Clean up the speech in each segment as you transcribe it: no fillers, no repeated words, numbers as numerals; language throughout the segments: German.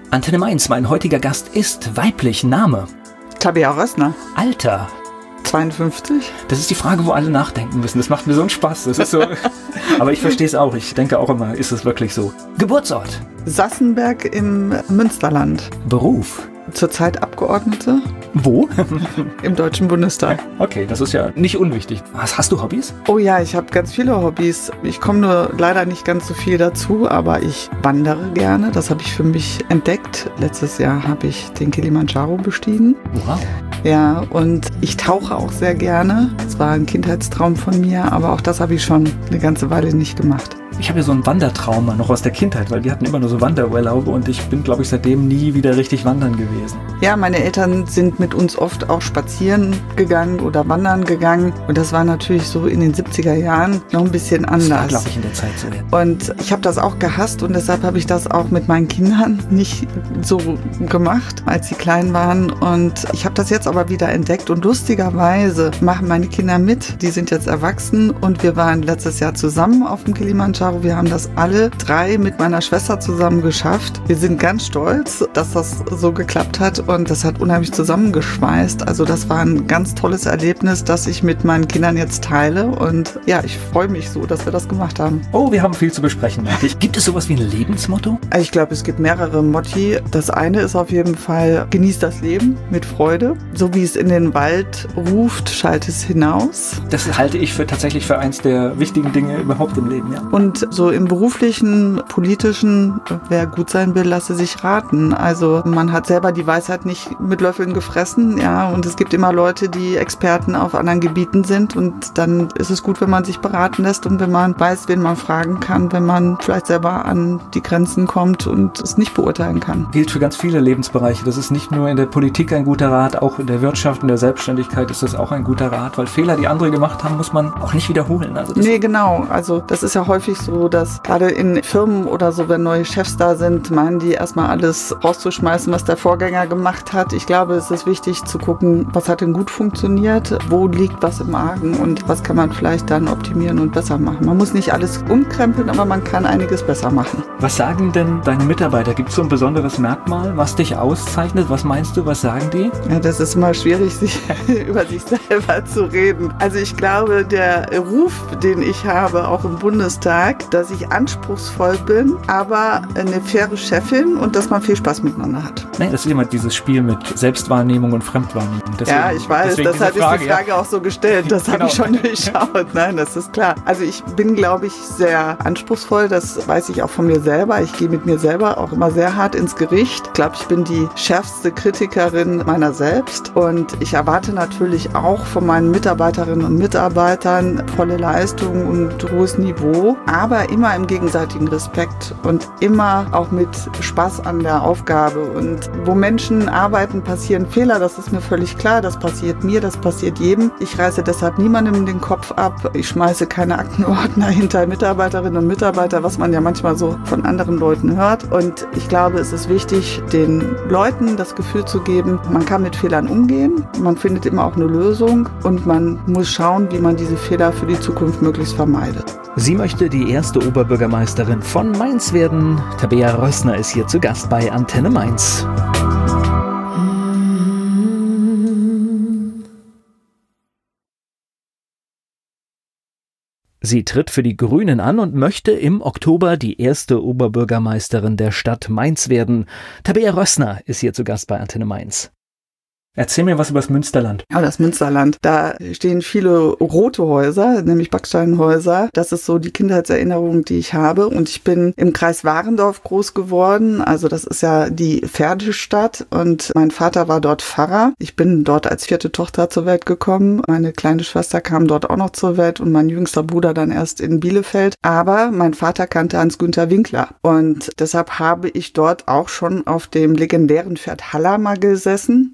Antenne Mainz, mein heutiger Gast ist weiblich. Name? Tabea Rössner. Alter? 52. Das ist die Frage, wo alle nachdenken müssen. Das macht mir so einen Spaß. Das ist so. Aber ich verstehe es auch. Ich denke auch immer, ist es wirklich so. Geburtsort? Sassenberg im Münsterland. Beruf? Zurzeit Abgeordnete. Wo? Im Deutschen Bundestag. Okay, das ist ja nicht unwichtig. Hast du Hobbys? Oh ja, ich habe ganz viele Hobbys. Ich komme nur leider nicht ganz so viel dazu, aber ich wandere gerne. Das habe ich für mich entdeckt. Letztes Jahr habe ich den Kilimanjaro bestiegen. Wow. Ja, und ich tauche auch sehr gerne. Das war ein Kindheitstraum von mir, aber auch das habe ich schon eine ganze Weile nicht gemacht. Ich habe ja so ein Wandertrauma noch aus der Kindheit, weil wir hatten immer nur so Wanderurlaube und ich bin, glaube ich, seitdem nie wieder richtig wandern gewesen. Ja, meine Eltern sind mit uns oft auch spazieren gegangen oder wandern gegangen und das war natürlich so in den 70er Jahren noch ein bisschen anders. Das war, glaube ich, in der Zeit so. Ja. Und ich habe das auch gehasst und deshalb habe ich das auch mit meinen Kindern nicht so gemacht, als sie klein waren. Und ich habe das jetzt aber wieder entdeckt und lustigerweise machen meine Kinder mit. Die sind jetzt erwachsen und wir waren letztes Jahr zusammen auf dem Kilimanjaro. Wir haben das alle 3 mit meiner Schwester zusammen geschafft. Wir sind ganz stolz, dass das so geklappt hat und das hat unheimlich zusammengeschweißt. Also das war ein ganz tolles Erlebnis, das ich mit meinen Kindern jetzt teile und ja, ich freue mich so, dass wir das gemacht haben. Oh, wir haben viel zu besprechen, merke ich. Gibt es sowas wie ein Lebensmotto? Ich glaube, es gibt mehrere Motti. Das eine ist auf jeden Fall, genieß das Leben mit Freude. So wie es in den Wald ruft, schallt es hinaus. Das halte ich tatsächlich für eins der wichtigen Dinge überhaupt im Leben, ja. Und so im beruflichen, politischen, wer gut sein will, lasse sich raten. Also man hat selber die Weisheit nicht mit Löffeln gefressen, ja, und es gibt immer Leute, die Experten auf anderen Gebieten sind und dann ist es gut, wenn man sich beraten lässt und wenn man weiß, wen man fragen kann, wenn man vielleicht selber an die Grenzen kommt und es nicht beurteilen kann. Gilt für ganz viele Lebensbereiche. Das ist nicht nur in der Politik ein guter Rat, auch in der Wirtschaft, in der Selbstständigkeit ist das auch ein guter Rat, weil Fehler, die andere gemacht haben, muss man auch nicht wiederholen. Also nee, genau. Also das ist ja häufig so, dass gerade in Firmen oder so, wenn neue Chefs da sind, meinen die erstmal alles rauszuschmeißen, was der Vorgänger gemacht hat. Ich glaube, es ist wichtig zu gucken, was hat denn gut funktioniert, wo liegt was im Argen und was kann man vielleicht dann optimieren und besser machen. Man muss nicht alles umkrempeln, aber man kann einiges besser machen. Was sagen denn deine Mitarbeiter? Gibt es so ein besonderes Merkmal, was dich auszeichnet? Was meinst du, was sagen die? Ja, das ist immer schwierig, sich über sich selber zu reden. Also ich glaube, der Ruf, den ich habe, auch im Bundestag, dass ich anspruchsvoll bin, aber eine faire Chefin und dass man viel Spaß miteinander hat. Nein, das ist immer dieses Spiel mit Selbstwahrnehmung und Fremdwahrnehmung. Deswegen, ja, ich weiß, deshalb ist die Frage auch so gestellt. Das genau. Habe ich schon durchschaut. Nein, das ist klar. Also ich bin, glaube ich, sehr anspruchsvoll. Das weiß ich auch von mir selber. Ich gehe mit mir selber auch immer sehr hart ins Gericht. Ich glaube, ich bin die schärfste Kritikerin meiner selbst. Und ich erwarte natürlich auch von meinen Mitarbeiterinnen und Mitarbeitern volle Leistung und hohes Niveau. Aber immer im gegenseitigen Respekt und immer auch mit Spaß an der Aufgabe. Und wo Menschen arbeiten, passieren Fehler, das ist mir völlig klar. Das passiert mir, das passiert jedem. Ich reiße deshalb niemandem den Kopf ab. Ich schmeiße keine Aktenordner hinter Mitarbeiterinnen und Mitarbeiter, was man ja manchmal so von anderen Leuten hört. Und ich glaube, es ist wichtig, den Leuten das Gefühl zu geben, man kann mit Fehlern umgehen, man findet immer auch eine Lösung und man muss schauen, wie man diese Fehler für die Zukunft möglichst vermeidet. Sie möchte die erste Oberbürgermeisterin von Mainz werden. Tabea Rössner ist hier zu Gast bei Antenne Mainz. Sie tritt für die Grünen an und möchte im Oktober die erste Oberbürgermeisterin der Stadt Mainz werden. Tabea Rössner ist hier zu Gast bei Antenne Mainz. Erzähl mir was über das Münsterland. Ja, das Münsterland. Da stehen viele rote Häuser, nämlich Backsteinhäuser. Das ist so die Kindheitserinnerung, die ich habe. Und ich bin im Kreis Warendorf groß geworden. Also das ist ja die Pferdestadt. Und mein Vater war dort Pfarrer. Ich bin dort als 4. Tochter zur Welt gekommen. Meine kleine Schwester kam dort auch noch zur Welt und mein jüngster Bruder dann erst in Bielefeld. Aber mein Vater kannte Hans-Günther Winkler. Und deshalb habe ich dort auch schon auf dem legendären Pferd Haller mal gesessen. Und wir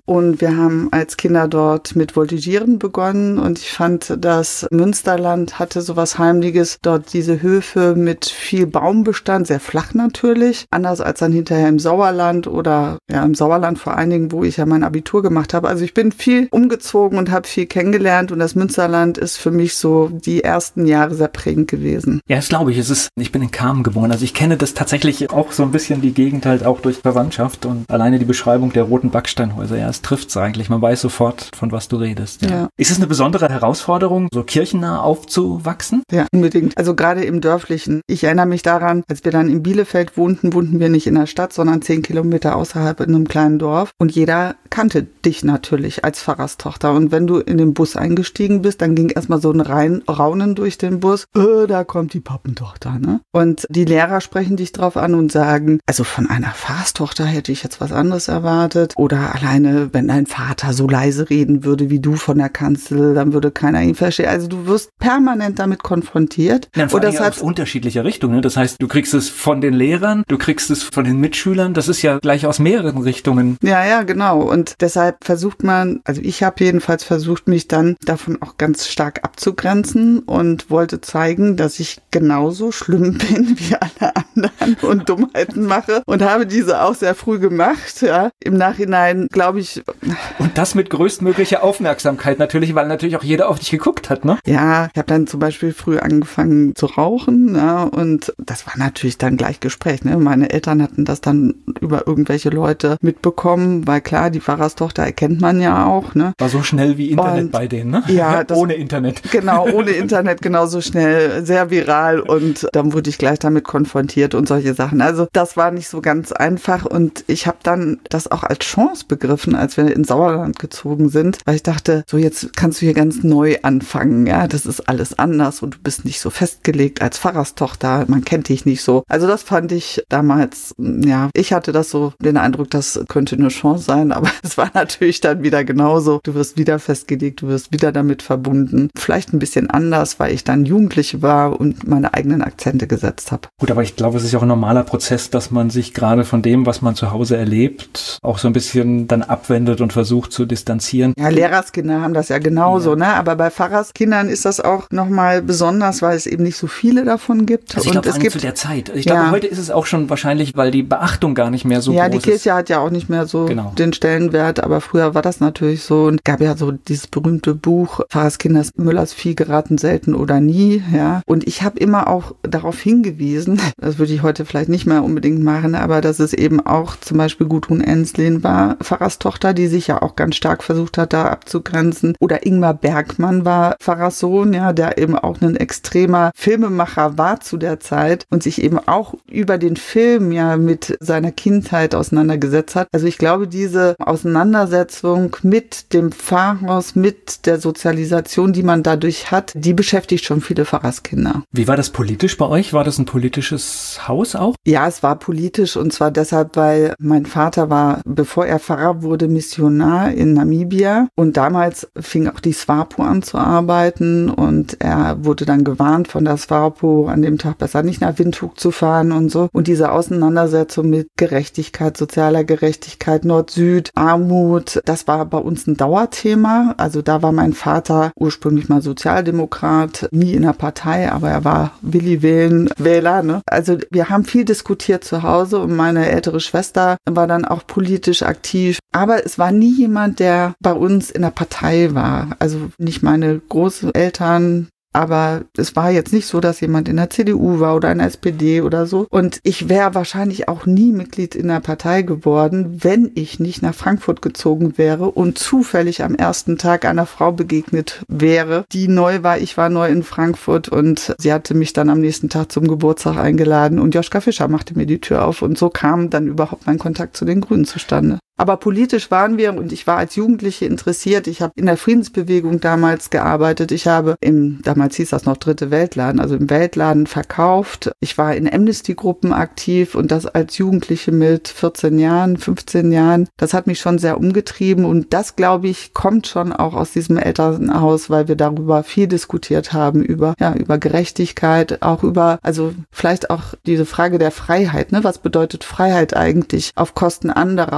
wir haben als Kinder dort mit Voltigieren begonnen und ich fand, das Münsterland hatte sowas Heimliches. Dort diese Höfe mit viel Baumbestand, sehr flach natürlich, anders als dann hinterher im Sauerland oder ja im Sauerland vor allen Dingen, wo ich ja mein Abitur gemacht habe. Also ich bin viel umgezogen und habe viel kennengelernt und das Münsterland ist für mich so die ersten Jahre sehr prägend gewesen. Ja, das glaube ich. Ich bin in Kamen geboren, also ich kenne das tatsächlich auch so ein bisschen die Gegend halt auch durch Verwandtschaft und alleine die Beschreibung der roten Backsteinhäuser, ja, es trifft's eigentlich. Man weiß sofort, von was du redest. Ja. Ist es eine besondere Herausforderung, so kirchennah aufzuwachsen? Ja, unbedingt. Also gerade im Dörflichen. Ich erinnere mich daran, als wir dann in Bielefeld wohnten wir nicht in der Stadt, sondern 10 Kilometer außerhalb in einem kleinen Dorf. Und jeder kannte dich natürlich als Pfarrerstochter. Und wenn du in den Bus eingestiegen bist, dann ging erstmal so ein Raunen durch den Bus. Da kommt die Pappentochter, ne? Und die Lehrer sprechen dich drauf an und sagen, also von einer Pfarrerstochter hätte ich jetzt was anderes erwartet. Oder alleine, wenn dein Vater so leise reden würde wie du von der Kanzel, dann würde keiner ihn verstehen. Also du wirst permanent damit konfrontiert. Ja, und das hat unterschiedliche Richtungen. Ne? Das heißt, du kriegst es von den Lehrern, du kriegst es von den Mitschülern. Das ist ja gleich aus mehreren Richtungen. Ja, genau. Und deshalb versucht man, also ich habe jedenfalls versucht, mich dann davon auch ganz stark abzugrenzen und wollte zeigen, dass ich genauso schlimm bin wie alle anderen und Dummheiten mache und habe diese auch sehr früh gemacht. Ja. Im Nachhinein glaube ich. Und das mit größtmöglicher Aufmerksamkeit natürlich, weil natürlich auch jeder auf dich geguckt hat, ne? Ja, ich habe dann zum Beispiel früh angefangen zu rauchen, ja, und das war natürlich dann gleich Gespräch, ne? Meine Eltern hatten das dann über irgendwelche Leute mitbekommen, weil klar, die Pfarrerstochter erkennt man ja auch, ne? War so schnell wie Internet bei denen, ne? Ja, ohne Internet. Genau, ohne Internet genauso schnell, sehr viral und dann wurde ich gleich damit konfrontiert und solche Sachen. Also das war nicht so ganz einfach und ich habe dann das auch als Chance begriffen, als wir ins Sauerland gezogen sind, weil ich dachte, so jetzt kannst du hier ganz neu anfangen, ja, das ist alles anders und du bist nicht so festgelegt als Pfarrerstochter, man kennt dich nicht so. Also das fand ich damals, ja, ich hatte das so den Eindruck, das könnte eine Chance sein, aber es war natürlich dann wieder genauso. Du wirst wieder festgelegt, du wirst wieder damit verbunden. Vielleicht ein bisschen anders, weil ich dann Jugendliche war und meine eigenen Akzente gesetzt habe. Gut, aber ich glaube, es ist ja auch ein normaler Prozess, dass man sich gerade von dem, was man zu Hause erlebt, auch so ein bisschen dann abwendet und versucht zu distanzieren. Ja, Lehrerskinder haben das ja genauso, ja. Ne? Aber bei Pfarrerskindern ist das auch nochmal besonders, weil es eben nicht so viele davon gibt. Also ich glaube, es gibt zu der Zeit. Ich glaube, heute ist es auch schon wahrscheinlich, weil die Beachtung gar nicht mehr so groß ist. Ja, die Kirche hat ja auch nicht mehr so den Stellenwert, aber früher war das natürlich so und gab ja so dieses berühmte Buch Pfarrerskinders Müllers Vieh geraten selten oder nie, ja. Und ich habe immer auch darauf hingewiesen, das würde ich heute vielleicht nicht mehr unbedingt machen, aber dass es eben auch zum Beispiel Gudrun Enslin war, Pfarrerstochter, die sich ja auch ganz stark versucht hat, da abzugrenzen. Oder Ingmar Bergmann war Pfarrerssohn, ja, der eben auch ein extremer Filmemacher war zu der Zeit und sich eben auch über den Film ja mit seiner Kindheit auseinandergesetzt hat. Also ich glaube, diese Auseinandersetzung mit dem Pfarrhaus, mit der Sozialisation, die man dadurch hat, die beschäftigt schon viele Pfarrerskinder. Wie war das politisch bei euch? War das ein politisches Haus auch? Ja, es war politisch und zwar deshalb, weil mein Vater war, bevor er Pfarrer wurde, Missionar in Namibia und damals fing auch die SWAPO an zu arbeiten und er wurde dann gewarnt von der SWAPO, an dem Tag besser nicht nach Windhoek zu fahren und so. Und diese Auseinandersetzung mit Gerechtigkeit, sozialer Gerechtigkeit, Nord-Süd, Armut, das war bei uns ein Dauerthema. Also da war mein Vater ursprünglich mal Sozialdemokrat, nie in der Partei, aber er war Willi-Wähler, ne? Also wir haben viel diskutiert zu Hause und meine ältere Schwester war dann auch politisch aktiv. Aber es war nie jemand, der bei uns in der Partei war. Also nicht meine Großeltern, aber es war jetzt nicht so, dass jemand in der CDU war oder in der SPD oder so. Und ich wäre wahrscheinlich auch nie Mitglied in der Partei geworden, wenn ich nicht nach Frankfurt gezogen wäre und zufällig am ersten Tag einer Frau begegnet wäre, die neu war. Ich war neu in Frankfurt und sie hatte mich dann am nächsten Tag zum Geburtstag eingeladen und Joschka Fischer machte mir die Tür auf und so kam dann überhaupt mein Kontakt zu den Grünen zustande. Aber politisch waren wir und ich war als Jugendliche interessiert. Ich habe in der Friedensbewegung damals gearbeitet. Ich habe damals hieß das noch Dritte Weltladen, also im Weltladen verkauft. Ich war in Amnesty-Gruppen aktiv und das als Jugendliche mit 14 Jahren, 15 Jahren. Das hat mich schon sehr umgetrieben und das, glaube ich, kommt schon auch aus diesem Elternhaus, weil wir darüber viel diskutiert haben, über Gerechtigkeit, auch also vielleicht auch diese Frage der Freiheit, ne? Was bedeutet Freiheit eigentlich auf Kosten anderer oder die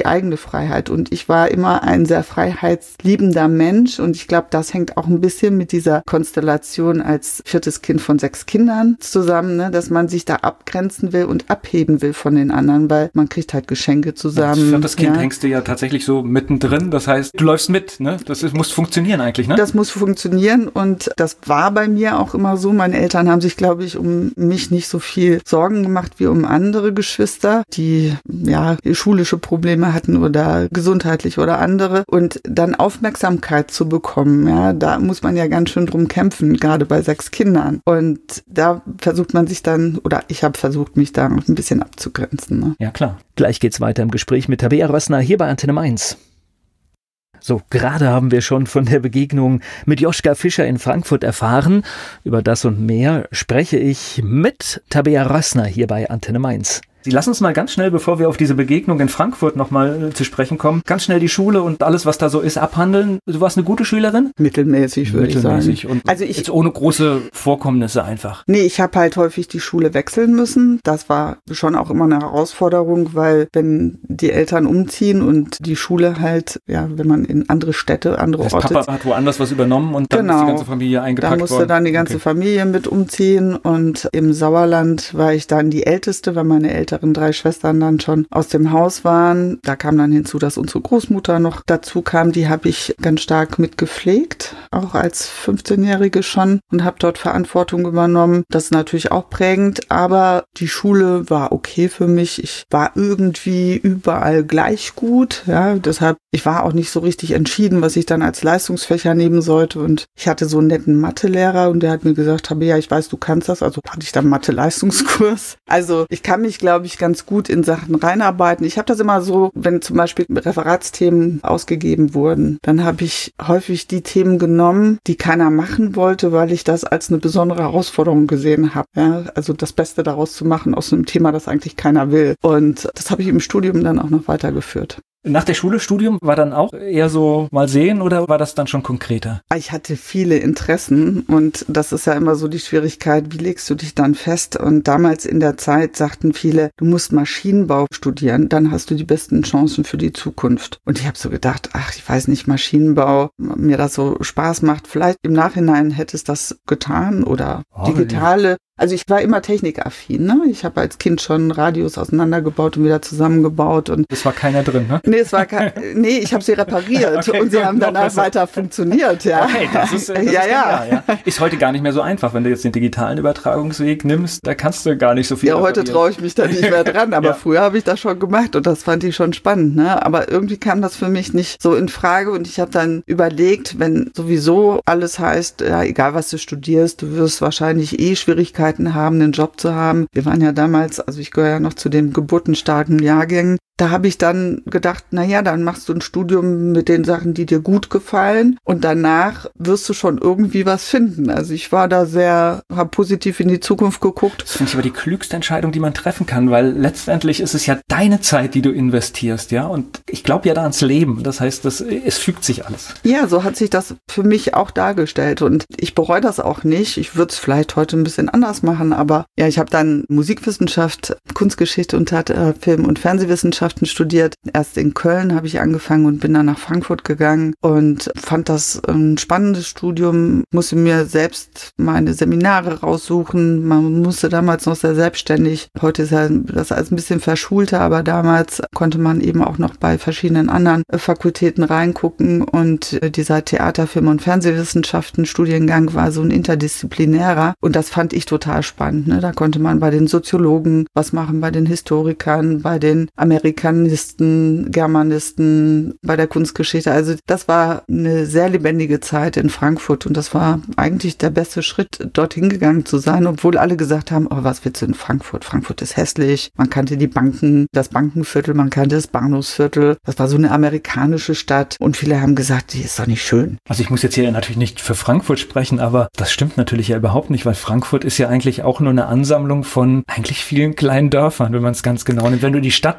die eigene Freiheit. Und ich war immer ein sehr freiheitsliebender Mensch und ich glaube, das hängt auch ein bisschen mit dieser Konstellation als 4. Kind von 6 Kindern zusammen, ne? Dass man sich da abgrenzen will und abheben will von den anderen, weil man kriegt halt Geschenke zusammen. Als 4. Kind hängst du ja tatsächlich so mittendrin, das heißt, du läufst mit, ne? Muss funktionieren eigentlich, ne? Das muss funktionieren und das war bei mir auch immer so. Meine Eltern haben sich, glaube ich, um mich nicht so viel Sorgen gemacht wie um andere Geschwister, die schulische Probleme hatten oder gesundheitlich oder andere. Und dann Aufmerksamkeit zu bekommen, ja, da muss man ja ganz schön drum kämpfen, gerade bei 6 Kindern. Und da versucht man sich dann, oder ich habe versucht, mich da ein bisschen abzugrenzen. Ne? Ja, klar. Gleich geht's weiter im Gespräch mit Tabea Rössner hier bei Antenne Mainz. So, gerade haben wir schon von der Begegnung mit Joschka Fischer in Frankfurt erfahren. Über das und mehr spreche ich mit Tabea Rössner hier bei Antenne Mainz. Sie lassen uns mal ganz schnell, bevor wir auf diese Begegnung in Frankfurt nochmal zu sprechen kommen, ganz schnell die Schule und alles, was da so ist, abhandeln. Du warst eine gute Schülerin? Mittelmäßig, würde ich sagen. Und also jetzt ohne große Vorkommnisse einfach. Nee, ich habe halt häufig die Schule wechseln müssen. Das war schon auch immer eine Herausforderung, weil wenn die Eltern umziehen und die Schule halt, wenn man in andere Städte, andere Orte... Papa hat woanders was übernommen und dann ist die ganze Familie eingepackt worden. Da musste dann die ganze Familie mit umziehen und im Sauerland war ich dann die Älteste, weil meine Eltern 3 Schwestern dann schon aus dem Haus waren. Da kam dann hinzu, dass unsere Großmutter noch dazu kam. Die habe ich ganz stark mitgepflegt, auch als 15-Jährige schon und habe dort Verantwortung übernommen. Das ist natürlich auch prägend, aber die Schule war okay für mich. Ich war irgendwie überall gleich gut. Ja, deshalb, ich war auch nicht so richtig entschieden, was ich dann als Leistungsfächer nehmen sollte und ich hatte so einen netten Mathelehrer und der hat mir gesagt, Tabea, ich weiß, du kannst das. Also hatte ich dann Mathe-Leistungskurs. Also ich kann mich, glaube ich, ganz gut in Sachen reinarbeiten. Ich habe das immer so, wenn zum Beispiel Referatsthemen ausgegeben wurden, dann habe ich häufig die Themen genommen, die keiner machen wollte, weil ich das als eine besondere Herausforderung gesehen habe. Ja, also das Beste daraus zu machen aus einem Thema, das eigentlich keiner will. Und das habe ich im Studium dann auch noch weitergeführt. Nach der Schule, Studium, war dann auch eher so mal sehen oder war das dann schon konkreter? Ich hatte viele Interessen und das ist ja immer so die Schwierigkeit, wie legst du dich dann fest? Und damals in der Zeit sagten viele, du musst Maschinenbau studieren, dann hast du die besten Chancen für die Zukunft. Und ich habe so gedacht, ich weiß nicht, Maschinenbau, mir das so Spaß macht, vielleicht im Nachhinein hätte es das getan oder digitale. Also ich war immer technikaffin, ne? Ich habe als Kind schon Radios auseinandergebaut und wieder zusammengebaut. Und es war keiner drin, ne? Nee, ich habe sie repariert und sie haben danach weiter funktioniert, ja. Okay, das ist ja. Ist heute gar nicht mehr so einfach, wenn du jetzt den digitalen Übertragungsweg nimmst, da kannst du gar nicht so viel. Ja, heute traue ich mich da nicht mehr dran, aber früher habe ich das schon gemacht und das fand ich schon spannend, ne? Aber irgendwie kam das für mich nicht so in Frage und ich habe dann überlegt, wenn sowieso alles heißt, ja, egal was du studierst, du wirst wahrscheinlich Schwierigkeiten haben, einen Job zu haben. Wir waren ja damals, also ich gehöre ja noch zu den geburtenstarken Jahrgängen. Da habe ich dann gedacht, dann machst du ein Studium mit den Sachen, die dir gut gefallen und danach wirst du schon irgendwie was finden. Also ich war da habe positiv in die Zukunft geguckt. Das finde ich aber die klügste Entscheidung, die man treffen kann, weil letztendlich ist es ja deine Zeit, die du investierst, ja, und ich glaube ja da ans Leben. Das heißt, es fügt sich alles. Ja, so hat sich das für mich auch dargestellt und ich bereue das auch nicht. Ich würde es vielleicht heute ein bisschen anders machen, aber ja, ich habe dann Musikwissenschaft, Kunstgeschichte und Film- und Fernsehwissenschaften studiert. Erst in Köln habe ich angefangen und bin dann nach Frankfurt gegangen und fand das ein spannendes Studium, musste mir selbst meine Seminare raussuchen. Man musste damals noch sehr selbstständig. Heute ist ja das alles ein bisschen verschulter, aber damals konnte man eben auch noch bei verschiedenen anderen Fakultäten reingucken und dieser Theater-, Film- und Fernsehwissenschaften Studiengang war so ein interdisziplinärer und das fand ich total spannend. Ne? Da konnte man bei den Soziologen was machen, bei den Historikern, bei den Amerikanisten, Germanisten, bei der Kunstgeschichte. Also das war eine sehr lebendige Zeit in Frankfurt und das war eigentlich der beste Schritt, dorthin gegangen zu sein, obwohl alle gesagt haben, was willst du in Frankfurt? Frankfurt ist hässlich. Man kannte die Banken, das Bankenviertel, man kannte das Bahnhofsviertel. Das war so eine amerikanische Stadt und viele haben gesagt, die ist doch nicht schön. Also ich muss jetzt hier natürlich nicht für Frankfurt sprechen, aber das stimmt natürlich ja überhaupt nicht, weil Frankfurt ist ja eigentlich auch nur eine Ansammlung von eigentlich vielen kleinen Dörfern, wenn man es ganz genau nimmt. Wenn du in die Stadtteile gehst,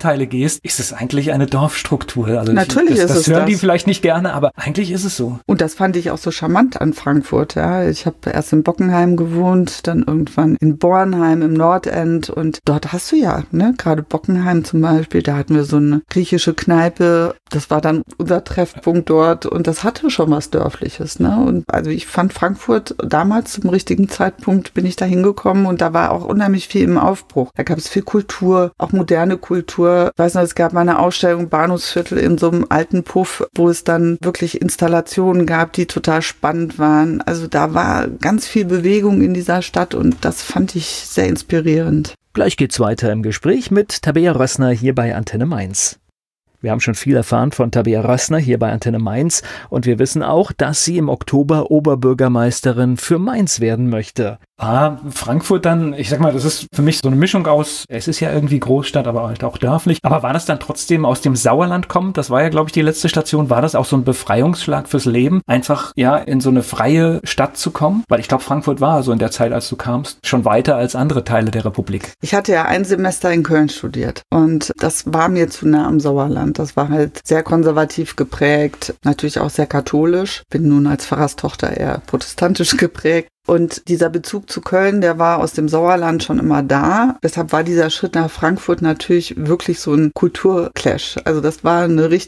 gehst, ist es eigentlich eine Dorfstruktur. Also natürlich ist es das hören die vielleicht nicht gerne, aber eigentlich ist es so. Und das fand ich auch so charmant an Frankfurt. Ja. Ich habe erst in Bockenheim gewohnt, dann irgendwann in Bornheim im Nordend und dort hast du ja, ne, gerade Bockenheim zum Beispiel, da hatten wir so eine griechische Kneipe, das war dann unser Treffpunkt dort und das hatte schon was Dörfliches. Ne? Und also ich fand Frankfurt damals zum richtigen Zeitpunkt bin ich da hingekommen und da war auch unheimlich viel im Aufbruch. Da gab es viel Kultur, auch moderne Kultur. Ich weiß noch, es gab mal eine Ausstellung Bahnhofsviertel in so einem alten Puff, wo es dann wirklich Installationen gab, die total spannend waren. Also da war ganz viel Bewegung in dieser Stadt und das fand ich sehr inspirierend. Gleich geht's weiter im Gespräch mit Tabea Rössner hier bei Antenne Mainz. Wir haben schon viel erfahren von Tabea Rössner hier bei Antenne Mainz und wir wissen auch, dass sie im Oktober Oberbürgermeisterin für Mainz werden möchte. Frankfurt dann, ich sag mal, das ist für mich so eine Mischung aus, es ist ja irgendwie Großstadt, aber halt auch dörflich. Aber war das dann trotzdem aus dem Sauerland kommend? Das war ja, glaube ich, die letzte Station. War das auch so ein Befreiungsschlag fürs Leben, einfach ja in so eine freie Stadt zu kommen? Weil ich glaube, Frankfurt war so in der Zeit, als du kamst, schon weiter als andere Teile der Republik. Ich hatte ja ein Semester in Köln studiert und das war mir zu nah am Sauerland. Das war halt sehr konservativ geprägt, natürlich auch sehr katholisch. Bin nun als Pfarrerstochter eher protestantisch geprägt. Und dieser Bezug zu Köln, der war aus dem Sauerland schon immer da. Deshalb war dieser Schritt nach Frankfurt natürlich wirklich so ein Kulturclash. Also das war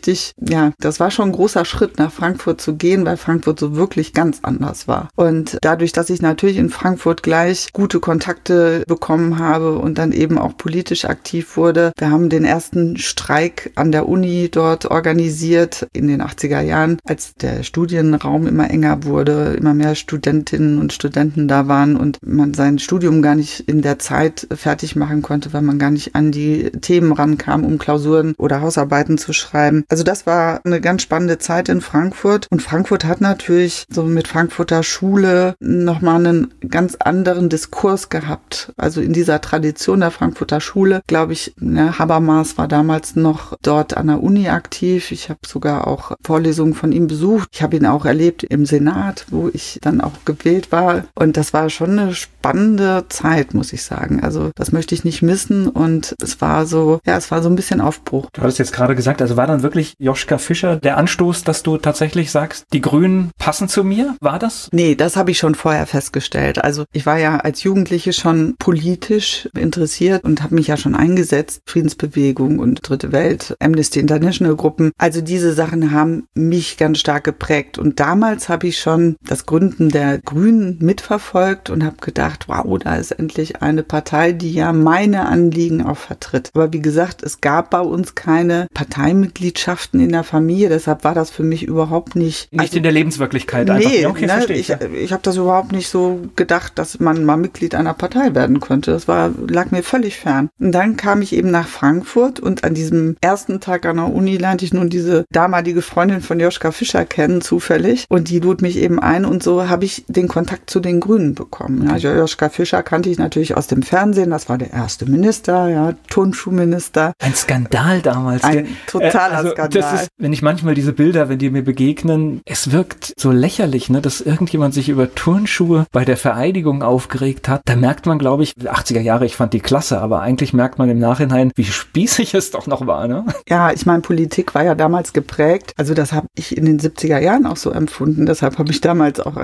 das war schon ein großer Schritt, nach Frankfurt zu gehen, weil Frankfurt so wirklich ganz anders war. Und dadurch, dass ich natürlich in Frankfurt gleich gute Kontakte bekommen habe und dann eben auch politisch aktiv wurde. Wir haben den ersten Streik an der Uni dort organisiert in den 80er Jahren, als der Studienraum immer enger wurde, immer mehr Studentinnen und Studenten da waren und man sein Studium gar nicht in der Zeit fertig machen konnte, weil man gar nicht an die Themen rankam, um Klausuren oder Hausarbeiten zu schreiben. Also das war eine ganz spannende Zeit in Frankfurt und Frankfurt hat natürlich so mit Frankfurter Schule nochmal einen ganz anderen Diskurs gehabt. Also in dieser Tradition der Frankfurter Schule, glaube ich, Habermas war damals noch dort an der Uni aktiv. Ich habe sogar auch Vorlesungen von ihm besucht. Ich habe ihn auch erlebt im Senat, wo ich dann auch gewählt war. Und das war schon eine spannende Zeit, muss ich sagen. Also das möchte ich nicht missen. Und es war so ein bisschen Aufbruch. Du hattest jetzt gerade gesagt, also war dann wirklich Joschka Fischer der Anstoß, dass du tatsächlich sagst, die Grünen passen zu mir? War das? Nee, das habe ich schon vorher festgestellt. Also ich war ja als Jugendliche schon politisch interessiert und habe mich ja schon eingesetzt. Friedensbewegung und Dritte Welt, Amnesty International Gruppen. Also diese Sachen haben mich ganz stark geprägt. Und damals habe ich schon das Gründen der Grünen mitverfolgt und habe gedacht, wow, da ist endlich eine Partei, die ja meine Anliegen auch vertritt. Aber wie gesagt, es gab bei uns keine Parteimitgliedschaften in der Familie, deshalb war das für mich überhaupt nicht... Nicht in der Lebenswirklichkeit einfach. Nee, okay, verstehe ich habe das überhaupt nicht so gedacht, dass man mal Mitglied einer Partei werden könnte. Das lag mir völlig fern. Und dann kam ich eben nach Frankfurt und an diesem ersten Tag an der Uni lernte ich nun diese damalige Freundin von Joschka Fischer kennen, zufällig. Und die lud mich eben ein und so habe ich den Kontakt zu den Grünen bekommen. Ja, Joschka Fischer kannte ich natürlich aus dem Fernsehen. Das war der erste Minister, ja, Turnschuhminister. Ein Skandal damals. Ein totaler Skandal. Das ist, wenn ich manchmal diese Bilder, wenn die mir begegnen, es wirkt so lächerlich, ne, dass irgendjemand sich über Turnschuhe bei der Vereidigung aufgeregt hat. Da merkt man, glaube ich, 80er Jahre, ich fand die klasse, aber eigentlich merkt man im Nachhinein, wie spießig es doch noch war, ne? Ja, ich meine, Politik war ja damals geprägt. Also das habe ich in den 70er Jahren auch so empfunden. Deshalb habe ich damals auch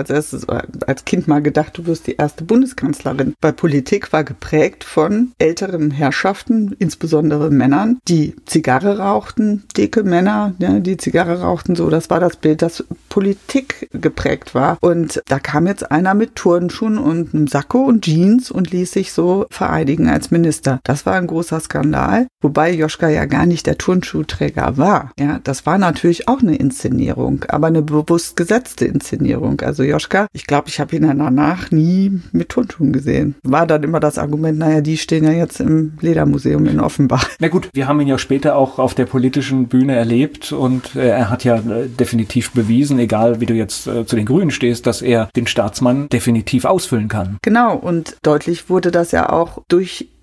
als Kind mal gedacht, du wirst die erste Bundeskanzlerin. Weil Politik war geprägt von älteren Herrschaften, insbesondere Männern, die Zigarre rauchten, dicke Männer, ja, die Zigarre rauchten, so. Das war das Bild, das Politik geprägt war. Und da kam jetzt einer mit Turnschuhen und einem Sakko und Jeans und ließ sich so vereidigen als Minister. Das war ein großer Skandal, wobei Joschka ja gar nicht der Turnschuhträger war. Ja, das war natürlich auch eine Inszenierung, aber eine bewusst gesetzte Inszenierung. Also Joschka, ich glaube, ich habe ihn danach nie mit Turnschuhen gesehen. War dann immer das Argument, naja, die stehen ja jetzt im Ledermuseum in Offenbach. Na gut, wir haben ihn ja später auch auf der politischen Bühne erlebt und er hat ja definitiv bewiesen, egal wie du jetzt zu den Grünen stehst, dass er den Staatsmann definitiv ausfüllen kann. Genau, und deutlich wurde das ja auch durch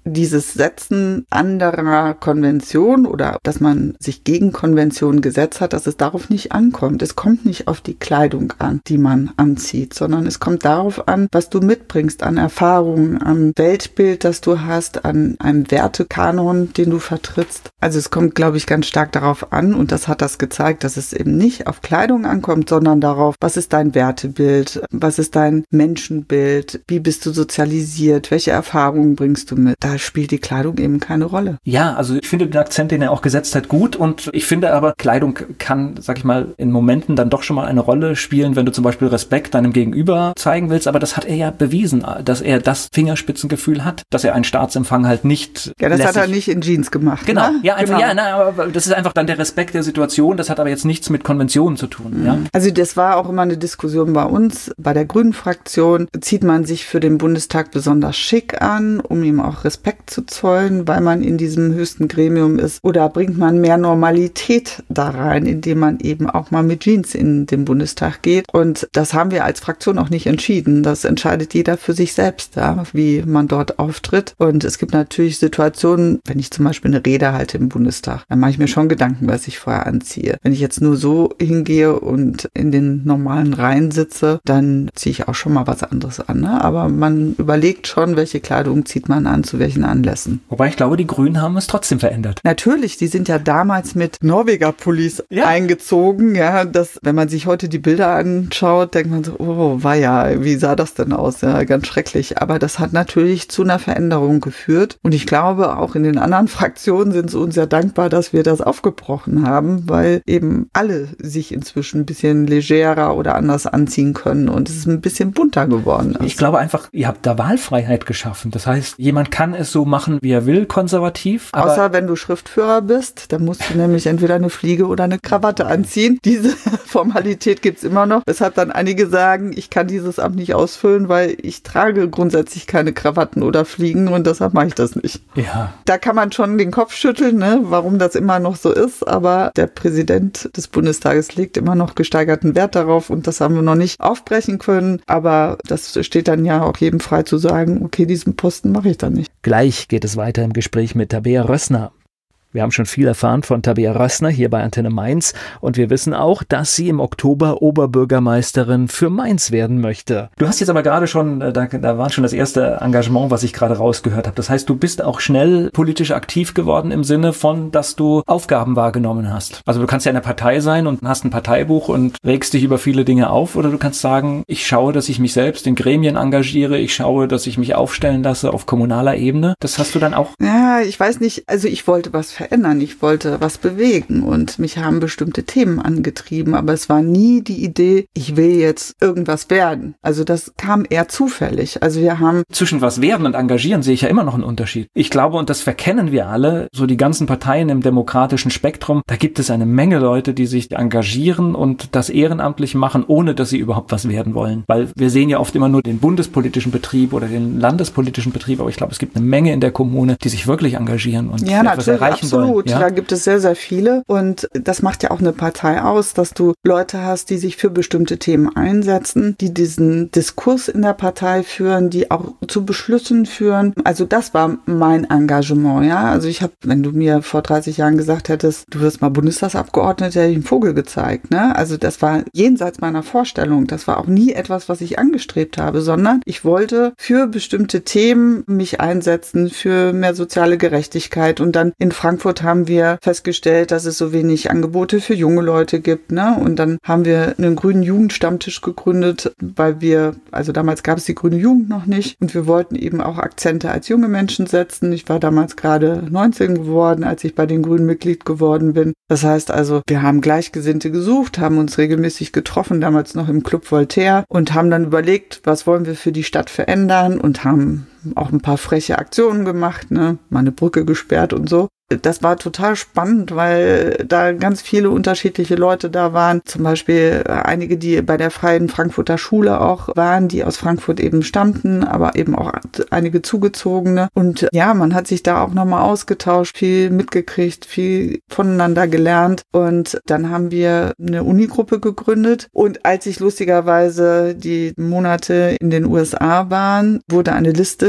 dieses Setzen anderer Konventionen oder dass man sich gegen Konventionen gesetzt hat, dass es darauf nicht ankommt. Es kommt nicht auf die Kleidung an, die man anzieht, sondern es kommt darauf an, was du mitbringst an Erfahrungen, am Weltbild, das du hast, an einem Wertekanon, den du vertrittst. Also es kommt, glaube ich, ganz stark darauf an und das hat das gezeigt, dass es eben nicht auf Kleidung ankommt, sondern darauf, was ist dein Wertebild, was ist dein Menschenbild, wie bist du sozialisiert, welche Erfahrungen bringst du mit. Da spielt die Kleidung eben keine Rolle. Ja, also ich finde den Akzent, den er auch gesetzt hat, gut und ich finde aber, Kleidung kann, sag ich mal, in Momenten dann doch schon mal eine Rolle spielen, wenn du zum Beispiel Respekt deinem Gegenüber zeigen willst, aber das hat er ja bewiesen, dass er das Fingerspitzengefühl hat, dass er einen Staatsempfang halt nicht Ja, das lässig. Hat er nicht in Jeans gemacht. Genau, ne? Ja, einfach, genau. Aber das ist einfach dann der Respekt der Situation, das hat aber jetzt nichts mit Konventionen zu tun. Ja? Also das war auch immer eine Diskussion bei uns, bei der Grünen-Fraktion. Zieht man sich für den Bundestag besonders schick an, um ihm auch Respekt zu zollen, weil man in diesem höchsten Gremium ist? Oder bringt man mehr Normalität da rein, indem man eben auch mal mit Jeans in den Bundestag geht? Und das haben wir als Fraktion auch nicht entschieden. Das entscheidet jeder für sich selbst, ja, wie man dort auftritt. Und es gibt natürlich Situationen, wenn ich zum Beispiel eine Rede halte im Bundestag, dann mache ich mir schon Gedanken, was ich vorher anziehe. Wenn ich jetzt nur so hingehe und in den normalen Reihen sitze, dann ziehe ich auch schon mal was anderes an. Ne? Aber man überlegt schon, welche Kleidung zieht man an, zu welchen Anlässen. Wobei ich glaube, die Grünen haben es trotzdem verändert. Natürlich, die sind ja damals mit Norweger-Pullis eingezogen. Ja, das, wenn man sich heute die Bilder anschaut, denkt man so, oh, weia, wie sah das denn aus? Ja, ganz schrecklich. Aber das hat natürlich zu einer Veränderung geführt. Und ich glaube, auch in den anderen Fraktionen sind sie uns ja dankbar, dass wir das aufgebrochen haben, weil eben alle sich inzwischen ein bisschen legerer oder anders anziehen können und es ist ein bisschen bunter geworden ist. Ich glaube einfach, ihr habt da Wahlfreiheit geschaffen. Das heißt, jemand kann es so machen, wie er will, konservativ. Aber außer wenn du Schriftführer bist, dann musst du nämlich entweder eine Fliege oder eine Krawatte anziehen. Diese Formalität gibt's immer noch. Weshalb dann einige sagen, ich kann dieses Amt nicht ausfüllen, weil ich trage grundsätzlich keine Krawatten oder Fliegen und deshalb mache ich das nicht. Ja. Da kann man schon den Kopf schütteln, ne, warum das immer noch so ist, aber der Präsident des Bundestages legt immer noch gesteigerten Wert darauf und das haben wir noch nicht aufbrechen können, aber das steht dann ja auch jedem frei zu sagen, okay, diesen Posten mache ich dann nicht. Gleich geht es weiter im Gespräch mit Tabea Rössner. Wir haben schon viel erfahren von Tabea Rössner hier bei Antenne Mainz und wir wissen auch, dass sie im Oktober Oberbürgermeisterin für Mainz werden möchte. Du hast jetzt aber gerade schon, da war schon das erste Engagement, was ich gerade rausgehört habe. Das heißt, du bist auch schnell politisch aktiv geworden im Sinne von, dass du Aufgaben wahrgenommen hast. Also du kannst ja in der Partei sein und hast ein Parteibuch und regst dich über viele Dinge auf oder du kannst sagen, ich schaue, dass ich mich selbst in Gremien engagiere, ich schaue, dass ich mich aufstellen lasse auf kommunaler Ebene. Das hast du dann auch? Ja, ich weiß nicht, also ich wollte was verändern. Ich wollte was bewegen und mich haben bestimmte Themen angetrieben, aber es war nie die Idee, ich will jetzt irgendwas werden. Also das kam eher zufällig. Also wir haben zwischen was werden und engagieren sehe ich ja immer noch einen Unterschied. Ich glaube, und das verkennen wir alle, so die ganzen Parteien im demokratischen Spektrum, da gibt es eine Menge Leute, die sich engagieren und das ehrenamtlich machen, ohne dass sie überhaupt was werden wollen. Weil wir sehen ja oft immer nur den bundespolitischen Betrieb oder den landespolitischen Betrieb, aber ich glaube, es gibt eine Menge in der Kommune, die sich wirklich engagieren und etwas erreichen wollen. Absolut, ja? Da gibt es sehr, sehr viele und das macht ja auch eine Partei aus, dass du Leute hast, die sich für bestimmte Themen einsetzen, die diesen Diskurs in der Partei führen, die auch zu Beschlüssen führen. Also das war mein Engagement, ja. Also ich habe, wenn du mir vor 30 Jahren gesagt hättest, du wirst mal Bundestagsabgeordnete, hätte ich einen Vogel gezeigt, ne? Also das war jenseits meiner Vorstellung. Das war auch nie etwas, was ich angestrebt habe, sondern ich wollte für bestimmte Themen mich einsetzen, für mehr soziale Gerechtigkeit und dann in Frankfurt haben wir festgestellt, dass es so wenig Angebote für junge Leute gibt, ne? Und dann haben wir einen grünen Jugendstammtisch gegründet, weil wir, also damals gab es die grüne Jugend noch nicht und wir wollten eben auch Akzente als junge Menschen setzen. Ich war damals gerade 19 geworden, als ich bei den Grünen Mitglied geworden bin. Das heißt also, wir haben Gleichgesinnte gesucht, haben uns regelmäßig getroffen, damals noch im Club Voltaire und haben dann überlegt, was wollen wir für die Stadt verändern und haben auch ein paar freche Aktionen gemacht, ne? Mal eine Brücke gesperrt und so. Das war total spannend, weil da ganz viele unterschiedliche Leute da waren. Zum Beispiel einige, die bei der Freien Frankfurter Schule auch waren, die aus Frankfurt eben stammten, aber eben auch einige Zugezogene. Und ja, man hat sich da auch nochmal ausgetauscht, viel mitgekriegt, viel voneinander gelernt. Und dann haben wir eine Unigruppe gegründet. Und als ich lustigerweise die Monate in den USA waren, wurde eine Liste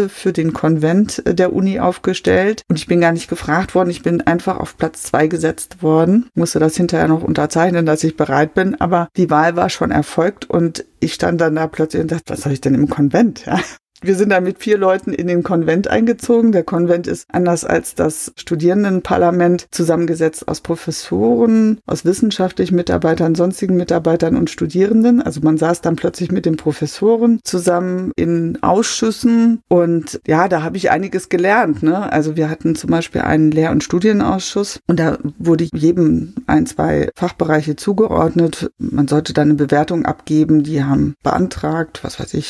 Liste für den Konvent der Uni aufgestellt und ich bin gar nicht gefragt worden. Ich bin einfach auf Platz 2 gesetzt worden. Musste das hinterher noch unterzeichnen, dass ich bereit bin, aber die Wahl war schon erfolgt und ich stand dann da plötzlich und dachte, was soll ich denn im Konvent? Ja. Wir sind da mit 4 Leuten in den Konvent eingezogen. Der Konvent ist anders als das Studierendenparlament zusammengesetzt aus Professoren, aus wissenschaftlichen Mitarbeitern, sonstigen Mitarbeitern und Studierenden. Also man saß dann plötzlich mit den Professoren zusammen in Ausschüssen und ja, da habe ich einiges gelernt. Ne? Also wir hatten zum Beispiel einen Lehr- und Studienausschuss und da wurde jedem 1, 2 Fachbereiche zugeordnet. Man sollte dann eine Bewertung abgeben. Die haben beantragt,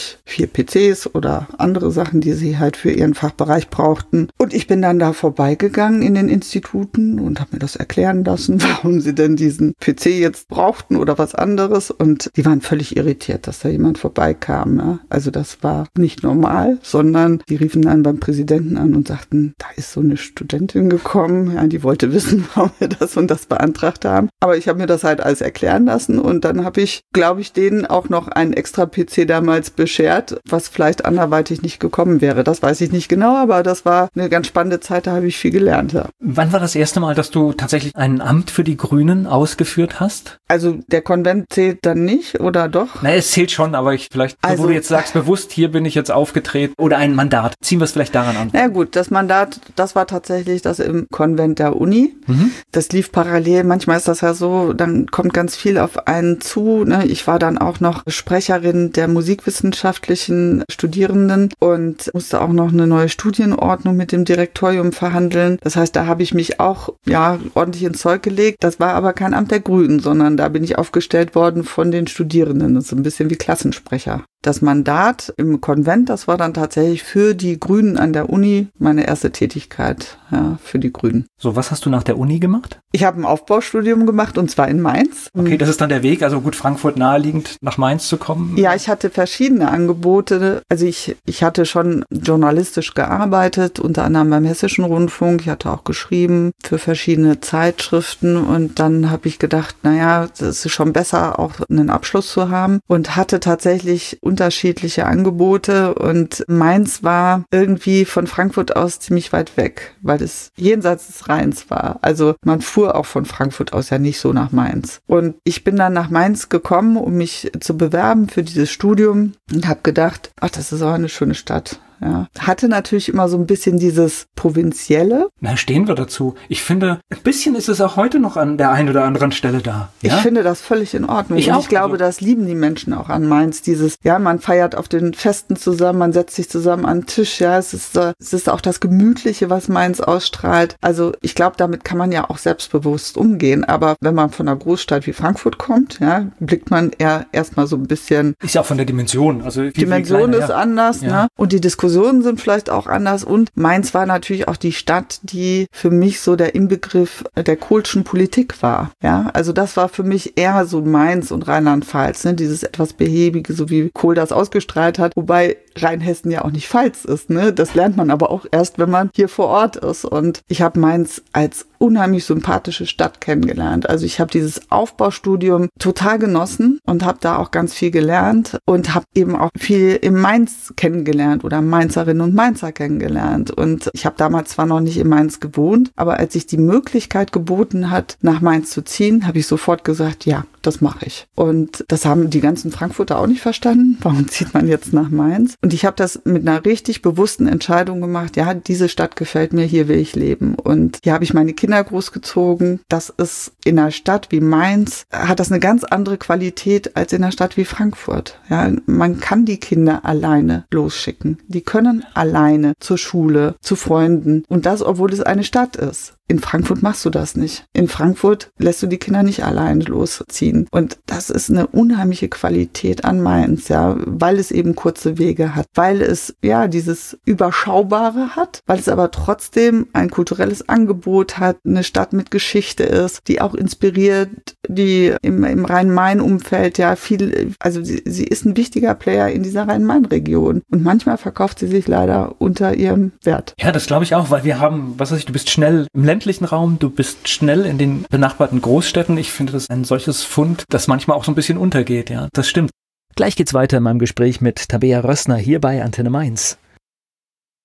4 PCs oder andere Sachen, die sie halt für ihren Fachbereich brauchten. Und ich bin dann da vorbeigegangen in den Instituten und habe mir das erklären lassen, warum sie denn diesen PC jetzt brauchten oder was anderes. Und die waren völlig irritiert, dass da jemand vorbeikam. Ja. Also das war nicht normal, sondern die riefen dann beim Präsidenten an und sagten, da ist so eine Studentin gekommen, ja, die wollte wissen, warum wir das und das beantragt haben. Aber ich habe mir das halt alles erklären lassen und dann habe ich, glaube ich, denen auch noch einen extra PC damals beschert, was vielleicht anderweitig nicht gekommen wäre. Das weiß ich nicht genau, aber das war eine ganz spannende Zeit, da habe ich viel gelernt. Ja. Wann war das erste Mal, dass du tatsächlich ein Amt für die Grünen ausgeführt hast? Also der Konvent zählt dann nicht, oder doch? Na, es zählt schon, aber wo du jetzt sagst, bewusst, hier bin ich jetzt aufgetreten oder ein Mandat. Ziehen wir es vielleicht daran an. Na gut, das Mandat, das war tatsächlich das im Konvent der Uni. Mhm. Das lief parallel. Manchmal ist das ja so, dann kommt ganz viel auf einen zu. Ne? Ich war dann auch noch Sprecherin der musikwissenschaftlichen Studierenden und musste auch noch eine neue Studienordnung mit dem Direktorium verhandeln. Das heißt, da habe ich mich auch ordentlich ins Zeug gelegt. Das war aber kein Amt der Grünen, sondern da bin ich aufgestellt worden von den Studierenden. Das ist ein bisschen wie Klassensprecher. Das Mandat im Konvent, das war dann tatsächlich für die Grünen an der Uni meine erste Tätigkeit, für die Grünen. So, was hast du nach der Uni gemacht? Ich habe ein Aufbaustudium gemacht und zwar in Mainz. Okay, das ist dann der Weg, also gut, Frankfurt naheliegend, nach Mainz zu kommen? Ja, ich hatte verschiedene Angebote. Also ich hatte schon journalistisch gearbeitet, unter anderem beim Hessischen Rundfunk. Ich hatte auch geschrieben für verschiedene Zeitschriften und dann habe ich gedacht, das ist schon besser, auch einen Abschluss zu haben und hatte tatsächlich unterschiedliche Angebote und Mainz war irgendwie von Frankfurt aus ziemlich weit weg, weil es jenseits des Rheins war. Also man fuhr auch von Frankfurt aus ja nicht so nach Mainz. Und ich bin dann nach Mainz gekommen, um mich zu bewerben für dieses Studium und habe gedacht, das ist auch eine schöne Stadt. Ja. Hatte natürlich immer so ein bisschen dieses Provinzielle. Na, stehen wir dazu. Ich finde, ein bisschen ist es auch heute noch an der einen oder anderen Stelle da. Ja? Ich finde das völlig in Ordnung. Ich glaube, das lieben die Menschen auch an Mainz. Man feiert auf den Festen zusammen, man setzt sich zusammen an den Tisch. Ja, es ist auch das Gemütliche, was Mainz ausstrahlt. Also ich glaube, damit kann man ja auch selbstbewusst umgehen. Aber wenn man von einer Großstadt wie Frankfurt kommt, blickt man eher erstmal so ein bisschen. Ist ja auch von der Dimension. Also die Dimension ist anders, ne? Und die Diskussionen sind vielleicht auch anders und Mainz war natürlich auch die Stadt, die für mich so der Inbegriff der Kohlschen Politik war. Ja, also das war für mich eher so Mainz und Rheinland-Pfalz, ne? Dieses etwas Behäbige, so wie Kohl das ausgestrahlt hat, wobei Rheinhessen ja auch nicht Pfalz ist, ne? Das lernt man aber auch erst, wenn man hier vor Ort ist und ich habe Mainz als unheimlich sympathische Stadt kennengelernt. Also ich habe dieses Aufbaustudium total genossen und habe da auch ganz viel gelernt und habe eben auch viel in Mainz kennengelernt oder Mainzerinnen und Mainzer kennengelernt. Und ich habe damals zwar noch nicht in Mainz gewohnt, aber als sich die Möglichkeit geboten hat, nach Mainz zu ziehen, habe ich sofort gesagt, ja, das mache ich. Und das haben die ganzen Frankfurter auch nicht verstanden. Warum zieht man jetzt nach Mainz? Und ich habe das mit einer richtig bewussten Entscheidung gemacht. Ja, diese Stadt gefällt mir, hier will ich leben. Und hier habe ich meine Kinder großgezogen. Das ist in einer Stadt wie Mainz, hat das eine ganz andere Qualität als in einer Stadt wie Frankfurt. Ja, man kann die Kinder alleine losschicken. Die können alleine zur Schule, zu Freunden. Und das, obwohl es eine Stadt ist. In Frankfurt machst du das nicht. In Frankfurt lässt du die Kinder nicht allein losziehen. Und das ist eine unheimliche Qualität an Mainz, ja, weil es eben kurze Wege hat, weil es ja dieses Überschaubare hat, weil es aber trotzdem ein kulturelles Angebot hat, eine Stadt mit Geschichte ist, die auch inspiriert, die im Rhein-Main-Umfeld ja viel, also sie ist ein wichtiger Player in dieser Rhein-Main-Region. Und manchmal verkauft sie sich leider unter ihrem Wert. Ja, das glaube ich auch, weil wir haben, du bist schnell im ländlichen Raum, du bist schnell in den benachbarten Großstädten. Ich finde, das ist ein solches Fund, das manchmal auch so ein bisschen untergeht, ja. Das stimmt. Gleich geht's weiter in meinem Gespräch mit Tabea Rössner hier bei Antenne Mainz.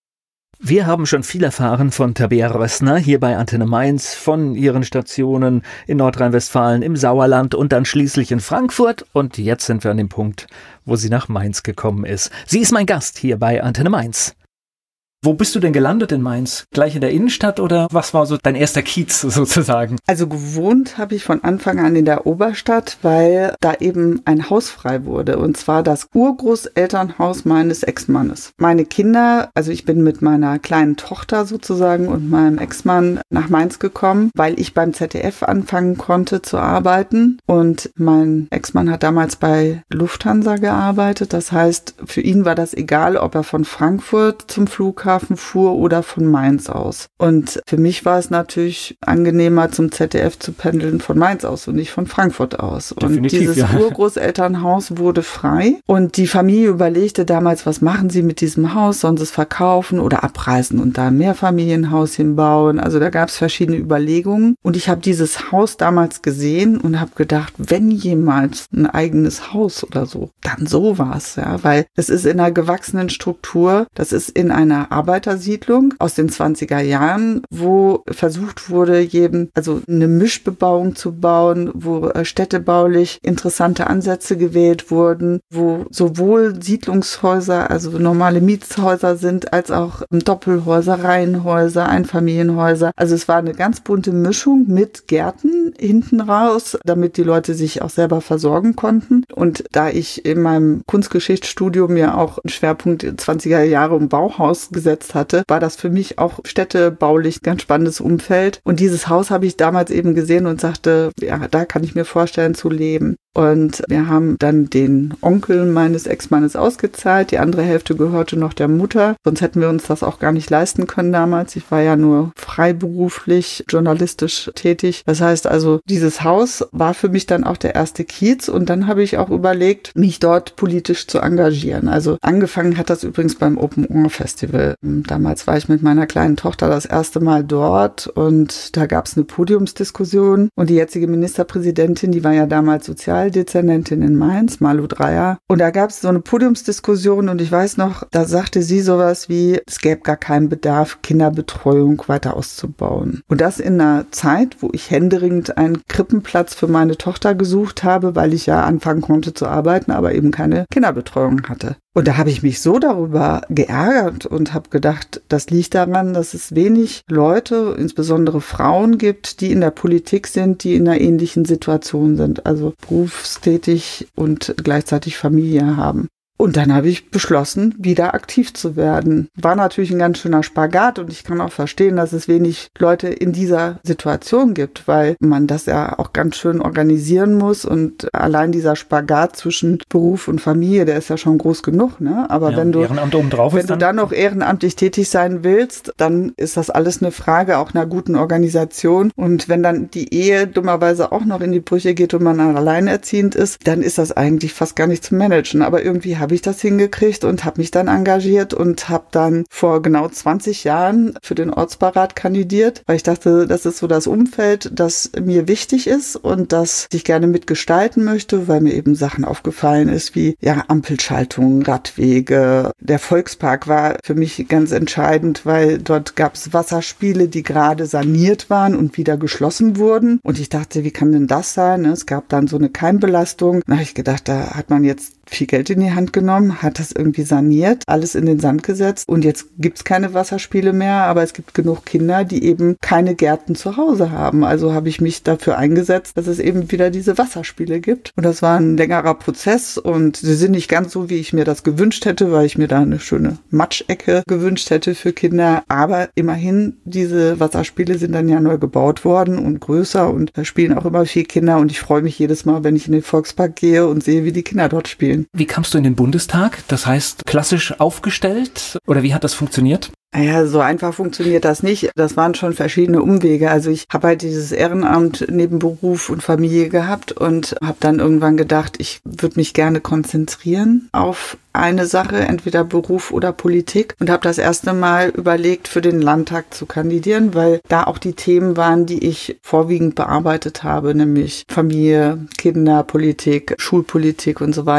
Wir haben schon viel erfahren von Tabea Rössner hier bei Antenne Mainz, von ihren Stationen in Nordrhein-Westfalen, im Sauerland und dann schließlich in Frankfurt. Und jetzt sind wir an dem Punkt, wo sie nach Mainz gekommen ist. Sie ist mein Gast hier bei Antenne Mainz. Wo bist du denn gelandet in Mainz? Gleich in der Innenstadt oder was war so dein erster Kiez sozusagen? Also gewohnt habe ich von Anfang an in der Oberstadt, weil da eben ein Haus frei wurde. Und zwar das Urgroßelternhaus meines Ex-Mannes. Meine Kinder, also ich bin mit meiner kleinen Tochter sozusagen und meinem Ex-Mann nach Mainz gekommen, weil ich beim ZDF anfangen konnte zu arbeiten. Und mein Ex-Mann hat damals bei Lufthansa gearbeitet. Das heißt, für ihn war das egal, ob er von Frankfurt zum Flughafen fuhr oder von Mainz aus. Und für mich war es natürlich angenehmer, zum ZDF zu pendeln von Mainz aus und nicht von Frankfurt aus. Definitiv, und dieses Urgroßelternhaus wurde frei und die Familie überlegte damals, was machen sie mit diesem Haus? Sollen sie es verkaufen oder abreißen und da ein Mehrfamilienhaus hinbauen? Also da gab es verschiedene Überlegungen und ich habe dieses Haus damals gesehen und habe gedacht, wenn jemals ein eigenes Haus oder so, dann sowas, ja, weil es ist in einer gewachsenen Struktur, das ist in einer Arbeitersiedlung aus den 20er Jahren, wo versucht wurde, also eine Mischbebauung zu bauen, wo städtebaulich interessante Ansätze gewählt wurden, wo sowohl Siedlungshäuser, also normale Mietshäuser sind, als auch Doppelhäuser, Reihenhäuser, Einfamilienhäuser. Also es war eine ganz bunte Mischung mit Gärten hinten raus, damit die Leute sich auch selber versorgen konnten. Und da ich in meinem Kunstgeschichtsstudium ja auch einen Schwerpunkt 20er Jahre im Bauhaus gesetzt hatte, war das für mich auch städtebaulich ganz spannendes Umfeld. Und dieses Haus habe ich damals eben gesehen und sagte, ja, da kann ich mir vorstellen zu leben. Und wir haben dann den Onkel meines Ex-Mannes ausgezahlt. Die andere Hälfte gehörte noch der Mutter. Sonst hätten wir uns das auch gar nicht leisten können damals. Ich war ja nur freiberuflich, journalistisch tätig. Das heißt also, dieses Haus war für mich dann auch der erste Kiez. Und dann habe ich auch überlegt, mich dort politisch zu engagieren. Also angefangen hat das übrigens beim Open Air Festival. Damals war ich mit meiner kleinen Tochter das erste Mal dort und da gab es eine Podiumsdiskussion. Und die jetzige Ministerpräsidentin, die war ja damals Sozialdezernentin in Mainz, Malu Dreyer. Und da gab es so eine Podiumsdiskussion und ich weiß noch, da sagte sie sowas wie, es gäbe gar keinen Bedarf, Kinderbetreuung weiter auszubauen. Und das in einer Zeit, wo ich händeringend einen Krippenplatz für meine Tochter gesucht habe, weil ich ja anfangen konnte zu arbeiten, aber eben keine Kinderbetreuung hatte. Und da habe ich mich so darüber geärgert und habe gedacht, das liegt daran, dass es wenig Leute, insbesondere Frauen gibt, die in der Politik sind, die in einer ähnlichen Situation sind, also berufstätig und gleichzeitig Familie haben. Und dann habe ich beschlossen, wieder aktiv zu werden. War natürlich ein ganz schöner Spagat und ich kann auch verstehen, dass es wenig Leute in dieser Situation gibt, weil man das ja auch ganz schön organisieren muss und allein dieser Spagat zwischen Beruf und Familie, der ist ja schon groß genug, ne? Aber ja, wenn du dann noch ehrenamtlich tätig sein willst, dann ist das alles eine Frage auch einer guten Organisation. Und wenn dann die Ehe dummerweise auch noch in die Brüche geht und man alleinerziehend ist, dann ist das eigentlich fast gar nicht zu managen. Aber irgendwie habe ich das hingekriegt und habe mich dann engagiert und habe dann vor genau 20 Jahren für den Ortsbeirat kandidiert, weil ich dachte, das ist so das Umfeld, das mir wichtig ist und das ich gerne mitgestalten möchte, weil mir eben Sachen aufgefallen ist wie Ampelschaltungen, Radwege. Der Volkspark war für mich ganz entscheidend, weil dort gab es Wasserspiele, die gerade saniert waren und wieder geschlossen wurden. Und ich dachte, wie kann denn das sein? Es gab dann so eine Keimbelastung. Da habe ich gedacht, da hat man jetzt viel Geld in die Hand genommen, hat das irgendwie saniert, alles in den Sand gesetzt und jetzt gibt es keine Wasserspiele mehr, aber es gibt genug Kinder, die eben keine Gärten zu Hause haben. Also habe ich mich dafür eingesetzt, dass es eben wieder diese Wasserspiele gibt. Und das war ein längerer Prozess und sie sind nicht ganz so, wie ich mir das gewünscht hätte, weil ich mir da eine schöne Matschecke gewünscht hätte für Kinder. Aber immerhin, diese Wasserspiele sind dann ja neu gebaut worden und größer und da spielen auch immer viele Kinder und ich freue mich jedes Mal, wenn ich in den Volkspark gehe und sehe, wie die Kinder dort spielen. Wie kamst du in den Bundestag? Das heißt, klassisch aufgestellt? Oder wie hat das funktioniert? Naja, so einfach funktioniert das nicht. Das waren schon verschiedene Umwege. Also ich habe halt dieses Ehrenamt neben Beruf und Familie gehabt und habe dann irgendwann gedacht, ich würde mich gerne konzentrieren auf eine Sache, entweder Beruf oder Politik und habe das erste Mal überlegt, für den Landtag zu kandidieren, weil da auch die Themen waren, die ich vorwiegend bearbeitet habe, nämlich Familie, Kinder, Politik, Schulpolitik und so weiter.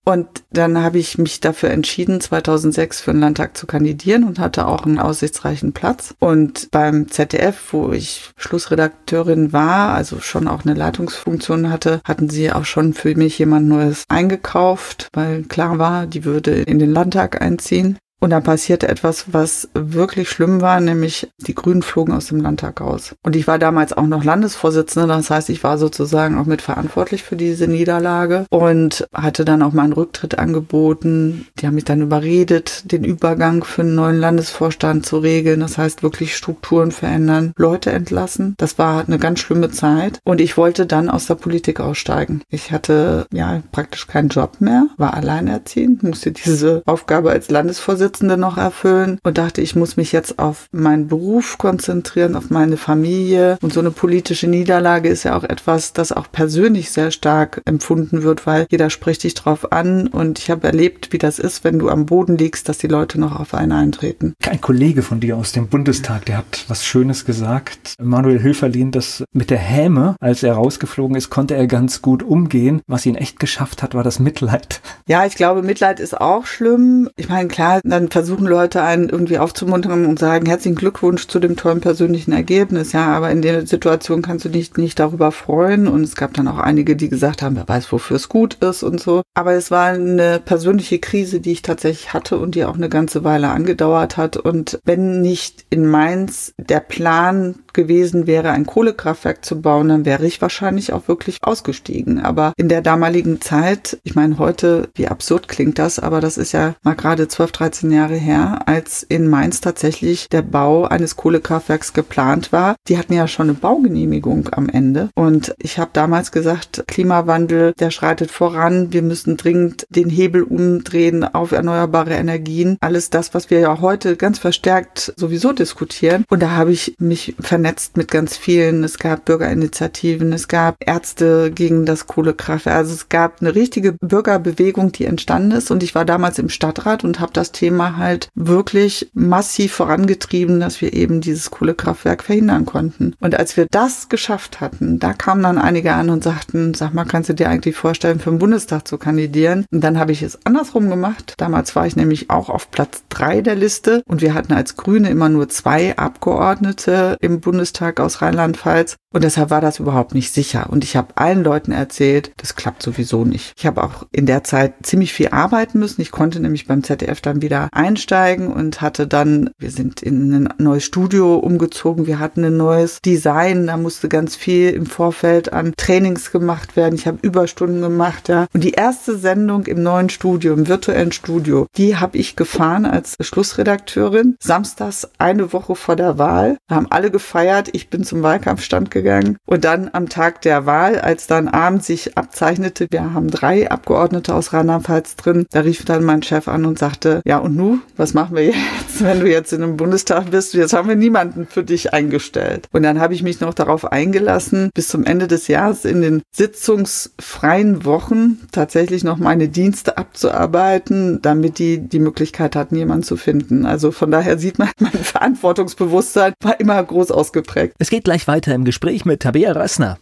Und dann habe ich mich dafür entschieden, 2006 für den Landtag zu kandidieren und hatte auch einen aussichtsreichen Platz. Und beim ZDF, wo ich Schlussredakteurin war, also schon auch eine Leitungsfunktion hatte, hatten sie auch schon für mich jemand Neues eingekauft, weil klar war, die würde in den Landtag einziehen. Und dann passierte etwas, was wirklich schlimm war, nämlich die Grünen flogen aus dem Landtag raus. Und ich war damals auch noch Landesvorsitzende, das heißt, ich war sozusagen auch mitverantwortlich für diese Niederlage und hatte dann auch meinen Rücktritt angeboten. Die haben mich dann überredet, den Übergang für einen neuen Landesvorstand zu regeln, das heißt wirklich Strukturen verändern, Leute entlassen. Das war eine ganz schlimme Zeit und ich wollte dann aus der Politik aussteigen. Ich hatte ja praktisch keinen Job mehr, war alleinerziehend, musste diese Aufgabe als Landesvorsitzende noch erfüllen und dachte, ich muss mich jetzt auf meinen Beruf konzentrieren, auf meine Familie. Und so eine politische Niederlage ist ja auch etwas, das auch persönlich sehr stark empfunden wird, weil jeder spricht dich drauf an und ich habe erlebt, wie das ist, wenn du am Boden liegst, dass die Leute noch auf einen eintreten. Ein Kollege von dir aus dem Bundestag, der hat was Schönes gesagt. Manuel Hilferlin, das mit der Häme, als er rausgeflogen ist, konnte er ganz gut umgehen. Was ihn echt geschafft hat, war das Mitleid. Ja, ich glaube, Mitleid ist auch schlimm. Ich meine, klar, dann versuchen Leute einen irgendwie aufzumuntern und sagen, herzlichen Glückwunsch zu dem tollen persönlichen Ergebnis. Ja, aber in der Situation kannst du dich nicht darüber freuen. Und es gab dann auch einige, die gesagt haben, wer weiß, wofür es gut ist und so. Aber es war eine persönliche Krise, die ich tatsächlich hatte und die auch eine ganze Weile angedauert hat. Und wenn nicht in Mainz der Plan gewesen wäre, ein Kohlekraftwerk zu bauen, dann wäre ich wahrscheinlich auch wirklich ausgestiegen. Aber in der damaligen Zeit, ich meine heute, wie absurd klingt das, aber das ist ja mal gerade 12, 13 Jahre her, als in Mainz tatsächlich der Bau eines Kohlekraftwerks geplant war. Die hatten ja schon eine Baugenehmigung am Ende. Und ich habe damals gesagt, Klimawandel, der schreitet voran. Wir müssen dringend den Hebel umdrehen auf erneuerbare Energien. Alles das, was wir ja heute ganz verstärkt sowieso diskutieren. Und da habe ich mich vernetzt mit ganz vielen. Es gab Bürgerinitiativen, es gab Ärzte gegen das Kohlekraftwerk. Also es gab eine richtige Bürgerbewegung, die entstanden ist. Und ich war damals im Stadtrat und habe das Thema halt wirklich massiv vorangetrieben, dass wir eben dieses Kohlekraftwerk verhindern konnten. Und als wir das geschafft hatten, da kamen dann einige an und sagten, sag mal, kannst du dir eigentlich vorstellen, für den Bundestag zu kandidieren? Und dann habe ich es andersrum gemacht. Damals war ich nämlich auch auf Platz 3 der Liste und wir hatten als Grüne immer nur 2 Abgeordnete im Bundestag aus Rheinland-Pfalz. Und deshalb war das überhaupt nicht sicher. Und ich habe allen Leuten erzählt, das klappt sowieso nicht. Ich habe auch in der Zeit ziemlich viel arbeiten müssen. Ich konnte nämlich beim ZDF dann wieder einsteigen und hatte dann, wir sind in ein neues Studio umgezogen, wir hatten ein neues Design, da musste ganz viel im Vorfeld an Trainings gemacht werden. Ich habe Überstunden gemacht, ja. Und die erste Sendung im neuen Studio, im virtuellen Studio, die habe ich gefahren als Schlussredakteurin. Samstags, eine Woche vor der Wahl. Da haben alle gefeiert. Ich bin zum Wahlkampfstand gegangen. Und dann am Tag der Wahl, als dann abends sich abzeichnete, wir haben 3 Abgeordnete aus Rheinland-Pfalz drin, da rief dann mein Chef an und sagte, ja und nu, was machen wir jetzt, wenn du jetzt in einem Bundestag bist? Jetzt haben wir niemanden für dich eingestellt. Und dann habe ich mich noch darauf eingelassen, bis zum Ende des Jahres in den sitzungsfreien Wochen tatsächlich noch meine Dienste abzuarbeiten, damit die Möglichkeit hatten, jemanden zu finden. Also von daher sieht man, mein Verantwortungsbewusstsein war immer groß ausgeprägt. Es geht gleich weiter im Gespräch mit Tabea Rössner.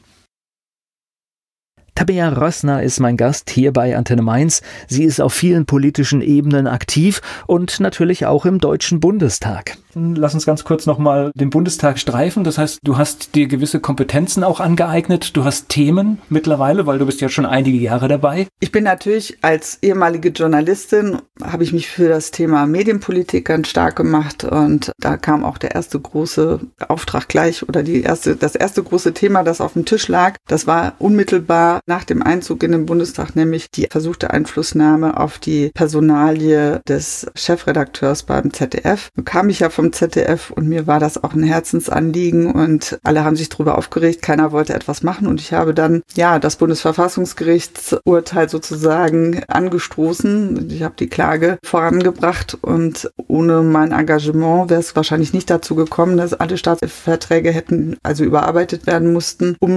Tabea Rössner ist mein Gast hier bei Antenne Mainz. Sie ist auf vielen politischen Ebenen aktiv und natürlich auch im Deutschen Bundestag. Lass uns ganz kurz nochmal den Bundestag streifen. Das heißt, du hast dir gewisse Kompetenzen auch angeeignet. Du hast Themen mittlerweile, weil du bist ja schon einige Jahre dabei. Ich bin natürlich als ehemalige Journalistin, habe ich mich für das Thema Medienpolitik ganz stark gemacht. Und da kam auch der erste große Auftrag gleich oder das erste große Thema, das auf dem Tisch lag. Das war unmittelbar nach dem Einzug in den Bundestag, nämlich die versuchte Einflussnahme auf die Personalie des Chefredakteurs beim ZDF. Nun kam ich ja vom ZDF und mir war das auch ein Herzensanliegen und alle haben sich darüber aufgeregt, keiner wollte etwas machen und ich habe dann das Bundesverfassungsgerichtsurteil sozusagen angestoßen. Ich habe die Klage vorangebracht und ohne mein Engagement wäre es wahrscheinlich nicht dazu gekommen, dass alle Staatsverträge hätten also überarbeitet werden mussten, um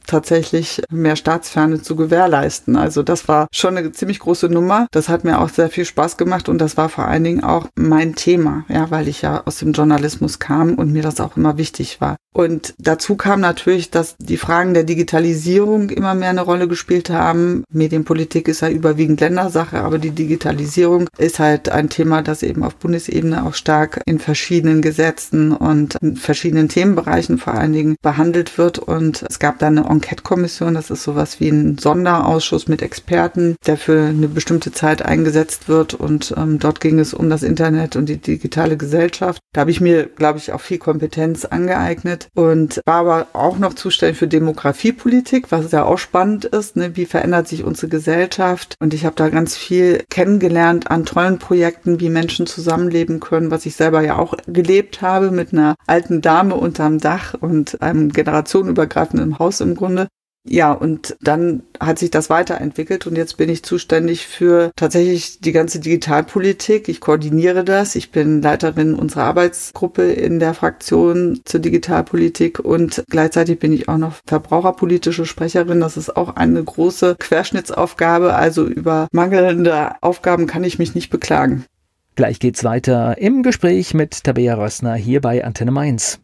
tatsächlich mehr Staatsferne zu gewährleisten. Also das war schon eine ziemlich große Nummer. Das hat mir auch sehr viel Spaß gemacht und das war vor allen Dingen auch mein Thema, ja, weil ich ja aus dem Journalismus kam und mir das auch immer wichtig war. Und dazu kam natürlich, dass die Fragen der Digitalisierung immer mehr eine Rolle gespielt haben. Medienpolitik ist ja überwiegend Ländersache, aber die Digitalisierung ist halt ein Thema, das eben auf Bundesebene auch stark in verschiedenen Gesetzen und in verschiedenen Themenbereichen vor allen Dingen behandelt wird. Und es gab dann eine Enquete-Kommission, das ist sowas wie ein Sonderausschuss mit Experten, der für eine bestimmte Zeit eingesetzt wird. Und dort ging es um das Internet und die digitale Gesellschaft. Da habe ich mir, glaube ich, auch viel Kompetenz angeeignet. Und war aber auch noch zuständig für Demografiepolitik, was ja auch spannend ist, ne? Wie verändert sich unsere Gesellschaft? Und ich habe da ganz viel kennengelernt an tollen Projekten, wie Menschen zusammenleben können, was ich selber ja auch gelebt habe mit einer alten Dame unterm Dach und einem generationenübergreifenden Haus im Grunde. Ja, und dann hat sich das weiterentwickelt und jetzt bin ich zuständig für tatsächlich die ganze Digitalpolitik. Ich koordiniere das. Ich bin Leiterin unserer Arbeitsgruppe in der Fraktion zur Digitalpolitik und gleichzeitig bin ich auch noch verbraucherpolitische Sprecherin. Das ist auch eine große Querschnittsaufgabe. Also über mangelnde Aufgaben kann ich mich nicht beklagen. Gleich geht's weiter im Gespräch mit Tabea Rössner hier bei Antenne Mainz.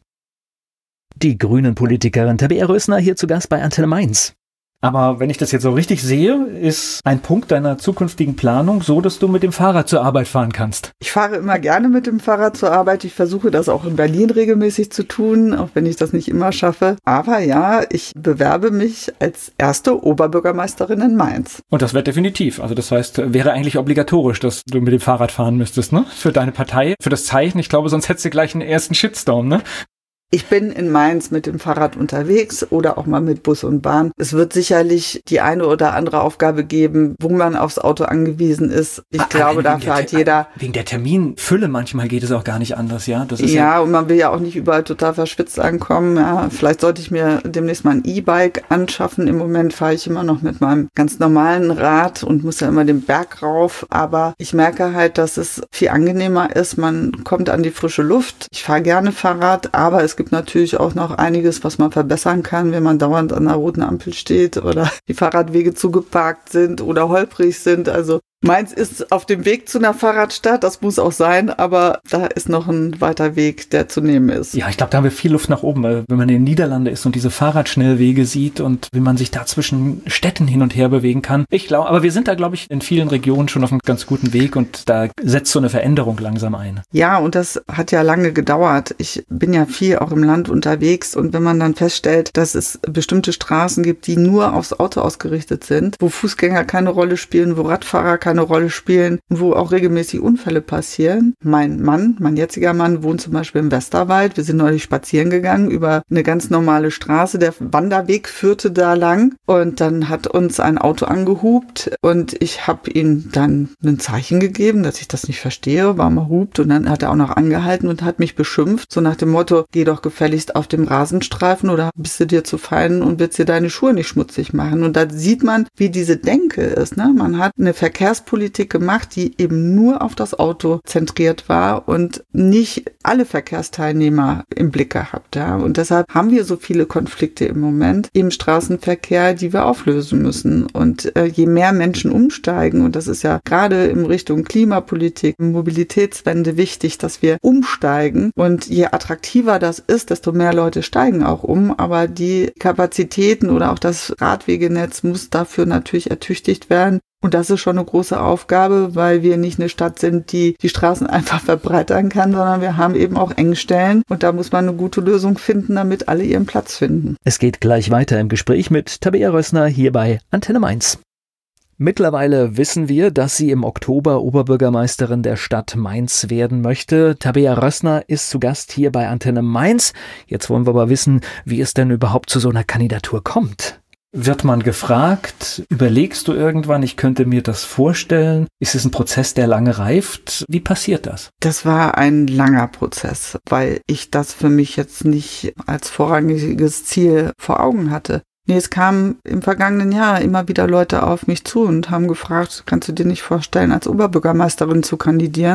Die Grünen-Politikerin Tabea Rössner hier zu Gast bei Antenne Mainz. Aber wenn ich das jetzt so richtig sehe, ist ein Punkt deiner zukünftigen Planung so, dass du mit dem Fahrrad zur Arbeit fahren kannst. Ich fahre immer gerne mit dem Fahrrad zur Arbeit. Ich versuche das auch in Berlin regelmäßig zu tun, auch wenn ich das nicht immer schaffe. Aber ja, ich bewerbe mich als erste Oberbürgermeisterin in Mainz. Und das wird definitiv. Also das heißt, wäre eigentlich obligatorisch, dass du mit dem Fahrrad fahren müsstest, ne? Für deine Partei, für das Zeichen. Ich glaube, sonst hättest du gleich einen ersten Shitstorm, ne? Ich bin in Mainz mit dem Fahrrad unterwegs oder auch mal mit Bus und Bahn. Es wird sicherlich die eine oder andere Aufgabe geben, wo man aufs Auto angewiesen ist. Ich glaube, dafür hat jeder... Wegen der Terminfülle manchmal geht es auch gar nicht anders, ja? Das ist ja, und man will ja auch nicht überall total verschwitzt ankommen. Ja, vielleicht sollte ich mir demnächst mal ein E-Bike anschaffen. Im Moment fahre ich immer noch mit meinem ganz normalen Rad und muss ja immer den Berg rauf. Aber ich merke halt, dass es viel angenehmer ist. Man kommt an die frische Luft. Ich fahre gerne Fahrrad, aber es gibt natürlich auch noch einiges, was man verbessern kann, wenn man dauernd an einer roten Ampel steht oder die Fahrradwege zugeparkt sind oder holprig sind. Also Mainz ist auf dem Weg zu einer Fahrradstadt, das muss auch sein, aber da ist noch ein weiter Weg, der zu nehmen ist. Ja, ich glaube, da haben wir viel Luft nach oben, weil wenn man in den Niederlanden ist und diese Fahrradschnellwege sieht und wie man sich da zwischen Städten hin und her bewegen kann. Ich glaube, aber wir sind da, glaube ich, in vielen Regionen schon auf einem ganz guten Weg und da setzt so eine Veränderung langsam ein. Ja, und das hat ja lange gedauert. Ich bin ja viel auch im Land unterwegs und wenn man dann feststellt, dass es bestimmte Straßen gibt, die nur aufs Auto ausgerichtet sind, wo Fußgänger keine Rolle spielen, wo Radfahrer keine Rolle spielen, wo auch regelmäßig Unfälle passieren. Mein jetziger Mann wohnt zum Beispiel im Westerwald. Wir sind neulich spazieren gegangen über eine ganz normale Straße. Der Wanderweg führte da lang und dann hat uns ein Auto angehupt und ich habe ihm dann ein Zeichen gegeben, dass ich das nicht verstehe, warum er hupt und dann hat er auch noch angehalten und hat mich beschimpft, so nach dem Motto, geh doch gefälligst auf dem Rasenstreifen oder bist du dir zu fein und willst dir deine Schuhe nicht schmutzig machen. Und da sieht man, wie diese Denke ist, ne? Man hat eine Verkehrspolitik gemacht, die eben nur auf das Auto zentriert war und nicht alle Verkehrsteilnehmer im Blick gehabt. Ja? Und deshalb haben wir so viele Konflikte im Moment im Straßenverkehr, die wir auflösen müssen. Und je mehr Menschen umsteigen, und das ist ja gerade in Richtung Klimapolitik, Mobilitätswende wichtig, dass wir umsteigen. Und je attraktiver das ist, desto mehr Leute steigen auch um. Aber die Kapazitäten oder auch das Radwegenetz muss dafür natürlich ertüchtigt werden. Und das ist schon eine große Aufgabe, weil wir nicht eine Stadt sind, die die Straßen einfach verbreitern kann, sondern wir haben eben auch Engstellen. Und da muss man eine gute Lösung finden, damit alle ihren Platz finden. Es geht gleich weiter im Gespräch mit Tabea Rössner hier bei Antenne Mainz. Mittlerweile wissen wir, dass sie im Oktober Oberbürgermeisterin der Stadt Mainz werden möchte. Tabea Rössner ist zu Gast hier bei Antenne Mainz. Jetzt wollen wir aber wissen, wie es denn überhaupt zu so einer Kandidatur kommt. Wird man gefragt, überlegst du irgendwann, ich könnte mir das vorstellen? Ist es ein Prozess, der lange reift? Wie passiert das? Das war ein langer Prozess, weil ich das für mich jetzt nicht als vorrangiges Ziel vor Augen hatte. Nee, es kamen im vergangenen Jahr immer wieder Leute auf mich zu und haben gefragt, kannst du dir nicht vorstellen, als Oberbürgermeisterin zu kandidieren?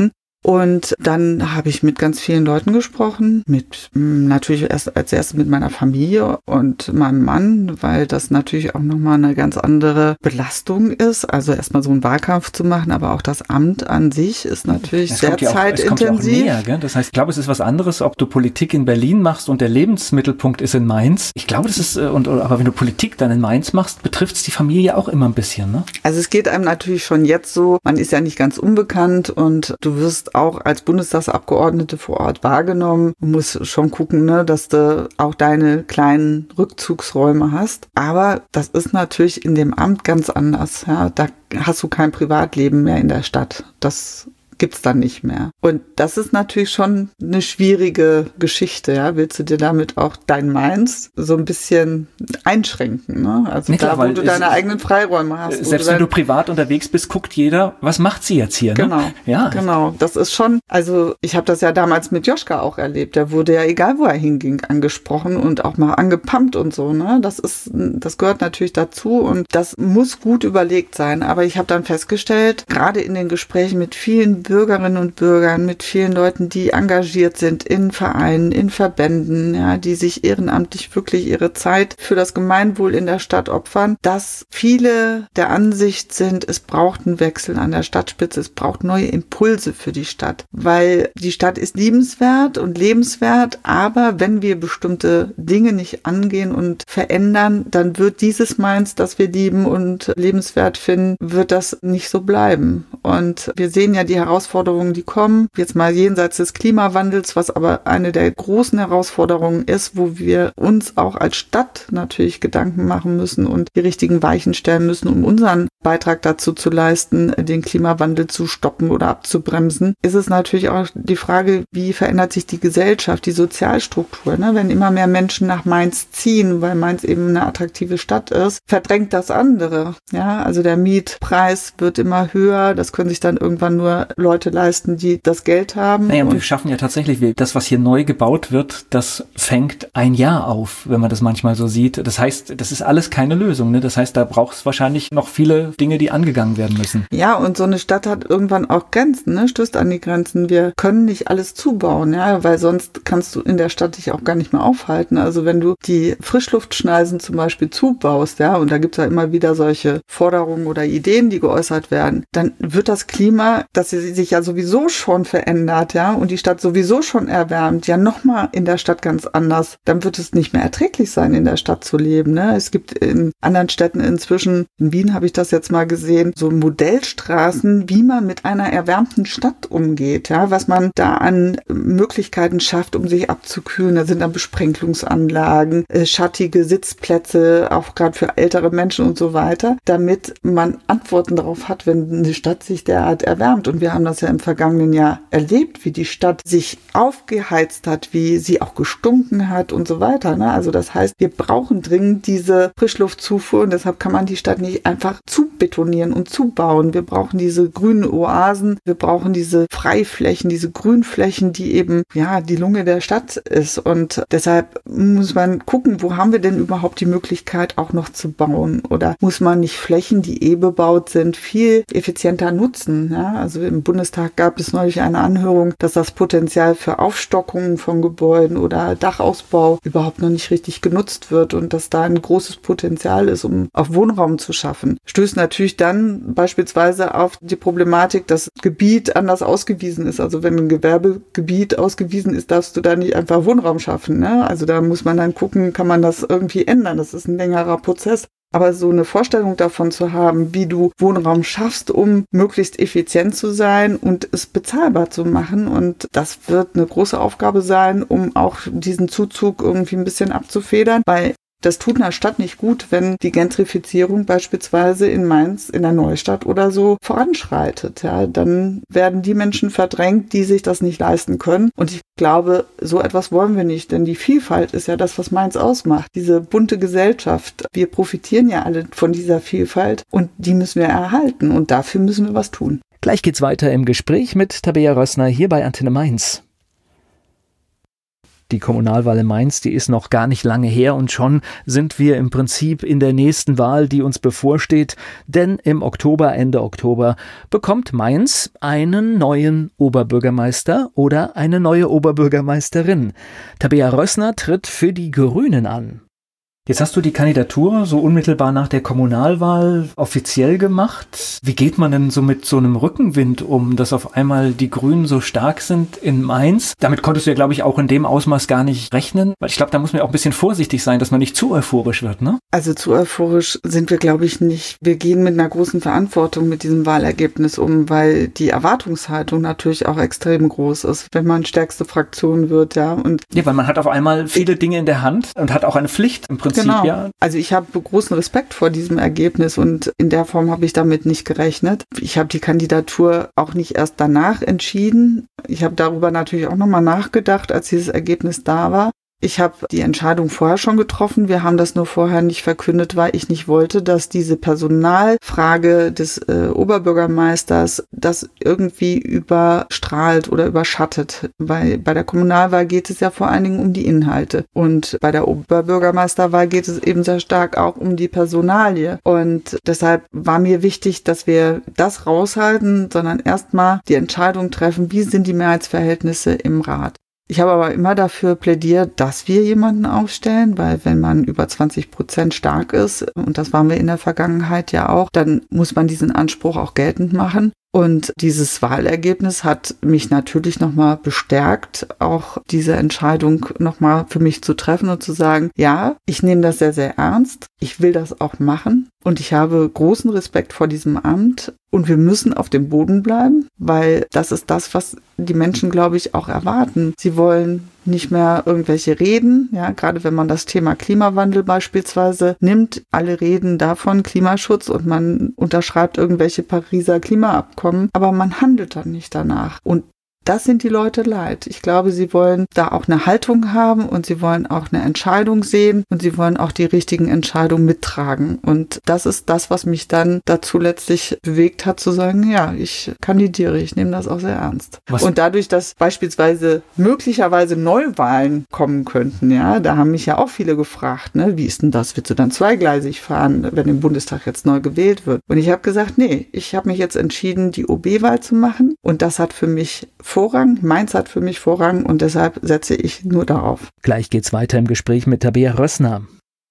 Und dann habe ich mit ganz vielen Leuten gesprochen, natürlich als erstes mit meiner Familie und meinem Mann, weil das natürlich auch nochmal eine ganz andere Belastung ist. Also erstmal so einen Wahlkampf zu machen, aber auch das Amt an sich ist natürlich sehr zeitintensiv. Es kommt ja auch näher, gell? Das heißt, ich glaube, es ist was anderes, ob du Politik in Berlin machst und der Lebensmittelpunkt ist in Mainz. Ich glaube, das ist, aber wenn du Politik dann in Mainz machst, betrifft es die Familie auch immer ein bisschen, ne? Also es geht einem natürlich schon jetzt so, man ist ja nicht ganz unbekannt und du wirst auch als Bundestagsabgeordnete vor Ort wahrgenommen. Du musst schon gucken, ne, dass du auch deine kleinen Rückzugsräume hast. Aber das ist natürlich in dem Amt ganz anders. Ja? Da hast du kein Privatleben mehr in der Stadt. Das gibt's dann nicht mehr. Und das ist natürlich schon eine schwierige Geschichte, ja. Willst du dir damit auch dein Mainz so ein bisschen einschränken, ne? Also nicht da, klar, wo du deine eigenen Freiräume hast. Selbst wenn du privat unterwegs bist, guckt jeder, was macht sie jetzt hier, ne? Genau, ja. Genau. Das ist schon, also ich habe das ja damals mit Joschka auch erlebt. Der wurde ja, egal wo er hinging, angesprochen und auch mal angepumpt und so, ne? Das gehört natürlich dazu und das muss gut überlegt sein. Aber ich habe dann festgestellt, gerade in den Gesprächen mit vielen Bürgerinnen und Bürgern, mit vielen Leuten, die engagiert sind in Vereinen, in Verbänden, ja, die sich ehrenamtlich wirklich ihre Zeit für das Gemeinwohl in der Stadt opfern, dass viele der Ansicht sind, es braucht einen Wechsel an der Stadtspitze, es braucht neue Impulse für die Stadt, weil die Stadt ist liebenswert und lebenswert, aber wenn wir bestimmte Dinge nicht angehen und verändern, dann wird dieses Mainz, das wir lieben und lebenswert finden, wird das nicht so bleiben. Und wir sehen ja die Herausforderungen, die kommen, jetzt mal jenseits des Klimawandels, was aber eine der großen Herausforderungen ist, wo wir uns auch als Stadt natürlich Gedanken machen müssen und die richtigen Weichen stellen müssen, um unseren Beitrag dazu zu leisten, den Klimawandel zu stoppen oder abzubremsen, ist es natürlich auch die Frage, wie verändert sich die Gesellschaft, die Sozialstruktur, ne? Wenn immer mehr Menschen nach Mainz ziehen, weil Mainz eben eine attraktive Stadt ist, verdrängt das andere. Ja, also der Mietpreis wird immer höher, das können sich dann irgendwann nur Leute leisten, die das Geld haben. Naja, und wir schaffen ja tatsächlich, das, was hier neu gebaut wird, das fängt ein Jahr auf, wenn man das manchmal so sieht. Das heißt, das ist alles keine Lösung, ne? Das heißt, da braucht es wahrscheinlich noch viele Dinge, die angegangen werden müssen. Ja, und so eine Stadt hat irgendwann auch Grenzen, ne? Stößt an die Grenzen. Wir können nicht alles zubauen, ja, weil sonst kannst du in der Stadt dich auch gar nicht mehr aufhalten. Also wenn du die Frischluftschneisen zum Beispiel zubaust, ja, und da gibt es ja immer wieder solche Forderungen oder Ideen, die geäußert werden, dann wird das Klima, das sich ja sowieso schon verändert, ja, und die Stadt sowieso schon erwärmt, ja nochmal in der Stadt ganz anders. Dann wird es nicht mehr erträglich sein, in der Stadt zu leben, ne? Es gibt in anderen Städten inzwischen, in Wien habe ich das jetzt mal gesehen, so Modellstraßen, wie man mit einer erwärmten Stadt umgeht, ja, was man da an Möglichkeiten schafft, um sich abzukühlen. Da sind dann Besprenkelungsanlagen, schattige Sitzplätze, auch gerade für ältere Menschen und so weiter, damit man Antworten darauf hat, wenn eine Stadt sich derart erwärmt. Und wir haben das ja im vergangenen Jahr erlebt, wie die Stadt sich aufgeheizt hat, wie sie auch gestunken hat und so weiter, ne? Also das heißt, wir brauchen dringend diese Frischluftzufuhr und deshalb kann man die Stadt nicht einfach zubetonieren und zubauen. Wir brauchen diese grünen Oasen, wir brauchen diese Freiflächen, diese Grünflächen, die eben, ja, die Lunge der Stadt ist. Und deshalb muss man gucken, wo haben wir denn überhaupt die Möglichkeit auch noch zu bauen? Oder muss man nicht Flächen, die bebaut sind, viel effizienter nutzen? Ja? Also im Bundestag gab es neulich eine Anhörung, dass das Potenzial für Aufstockungen von Gebäuden oder Dachausbau überhaupt noch nicht richtig genutzt wird und dass da ein großes Potenzial ist, um auch Wohnraum zu schaffen. Stößt natürlich dann beispielsweise auf die Problematik, dass Gebiet anders ausgewiesen ist. Also wenn ein Gewerbegebiet ausgewiesen ist, darfst du da nicht einfach Wohnraum schaffen, ne? Also da muss man dann gucken, kann man das irgendwie ändern. Das ist ein längerer Prozess. Aber so eine Vorstellung davon zu haben, wie du Wohnraum schaffst, um möglichst effizient zu sein und es bezahlbar zu machen. Und das wird eine große Aufgabe sein, um auch diesen Zuzug irgendwie ein bisschen abzufedern, weil das tut einer Stadt nicht gut, wenn die Gentrifizierung beispielsweise in Mainz, in der Neustadt oder so voranschreitet. Ja, dann werden die Menschen verdrängt, die sich das nicht leisten können. Und ich glaube, so etwas wollen wir nicht, denn die Vielfalt ist ja das, was Mainz ausmacht. Diese bunte Gesellschaft. Wir profitieren ja alle von dieser Vielfalt und die müssen wir erhalten und dafür müssen wir was tun. Gleich geht's weiter im Gespräch mit Tabea Rössner hier bei Antenne Mainz. Die Kommunalwahl in Mainz, die ist noch gar nicht lange her und schon sind wir im Prinzip in der nächsten Wahl, die uns bevorsteht. Denn im Oktober, Ende Oktober, bekommt Mainz einen neuen Oberbürgermeister oder eine neue Oberbürgermeisterin. Tabea Rössner tritt für die Grünen an. Jetzt hast du die Kandidatur so unmittelbar nach der Kommunalwahl offiziell gemacht. Wie geht man denn so mit so einem Rückenwind um, dass auf einmal die Grünen so stark sind in Mainz? Damit konntest du ja, glaube ich, auch in dem Ausmaß gar nicht rechnen. Weil ich glaube, da muss man ja auch ein bisschen vorsichtig sein, dass man nicht zu euphorisch wird, ne? Also zu euphorisch sind wir, glaube ich, nicht. Wir gehen mit einer großen Verantwortung mit diesem Wahlergebnis um, weil die Erwartungshaltung natürlich auch extrem groß ist, wenn man stärkste Fraktion wird, ja. Und ja, weil man hat auf einmal viele Dinge in der Hand und hat auch eine Pflicht im Prinzip. Genau. Ja. Also ich habe großen Respekt vor diesem Ergebnis und in der Form habe ich damit nicht gerechnet. Ich habe die Kandidatur auch nicht erst danach entschieden. Ich habe darüber natürlich auch nochmal nachgedacht, als dieses Ergebnis da war. Ich habe die Entscheidung vorher schon getroffen. Wir haben das nur vorher nicht verkündet, weil ich nicht wollte, dass diese Personalfrage des Oberbürgermeisters das irgendwie überstrahlt oder überschattet. Weil bei der Kommunalwahl geht es ja vor allen Dingen um die Inhalte. Und bei der Oberbürgermeisterwahl geht es eben sehr stark auch um die Personalie. Und deshalb war mir wichtig, dass wir das raushalten, sondern erstmal die Entscheidung treffen, wie sind die Mehrheitsverhältnisse im Rat. Ich habe aber immer dafür plädiert, dass wir jemanden aufstellen, weil wenn man über 20% stark ist, und das waren wir in der Vergangenheit ja auch, dann muss man diesen Anspruch auch geltend machen. Und dieses Wahlergebnis hat mich natürlich nochmal bestärkt, auch diese Entscheidung nochmal für mich zu treffen und zu sagen, ja, ich nehme das sehr, sehr ernst. Ich will das auch machen und ich habe großen Respekt vor diesem Amt und wir müssen auf dem Boden bleiben, weil das ist das, was die Menschen, glaube ich, auch erwarten. Sie wollen nicht mehr irgendwelche Reden, ja, gerade wenn man das Thema Klimawandel beispielsweise nimmt, alle reden davon Klimaschutz und man unterschreibt irgendwelche Pariser Klimaabkommen, aber man handelt dann nicht danach. Und das sind die Leute leid. Ich glaube, sie wollen da auch eine Haltung haben und sie wollen auch eine Entscheidung sehen und sie wollen auch die richtigen Entscheidungen mittragen. Und das ist das, was mich dann dazu letztlich bewegt hat, zu sagen, ja, ich kandidiere, ich nehme das auch sehr ernst. Und dadurch, dass beispielsweise möglicherweise Neuwahlen kommen könnten, ja, da haben mich ja auch viele gefragt, ne, wie ist denn das? Willst du dann zweigleisig fahren, wenn im Bundestag jetzt neu gewählt wird? Und ich habe gesagt, nee, ich habe mich jetzt entschieden, die OB-Wahl zu machen und das hat für mich Vorrang. Mainz hat für mich Vorrang und deshalb setze ich nur darauf. Gleich geht's weiter im Gespräch mit Tabea Rössner.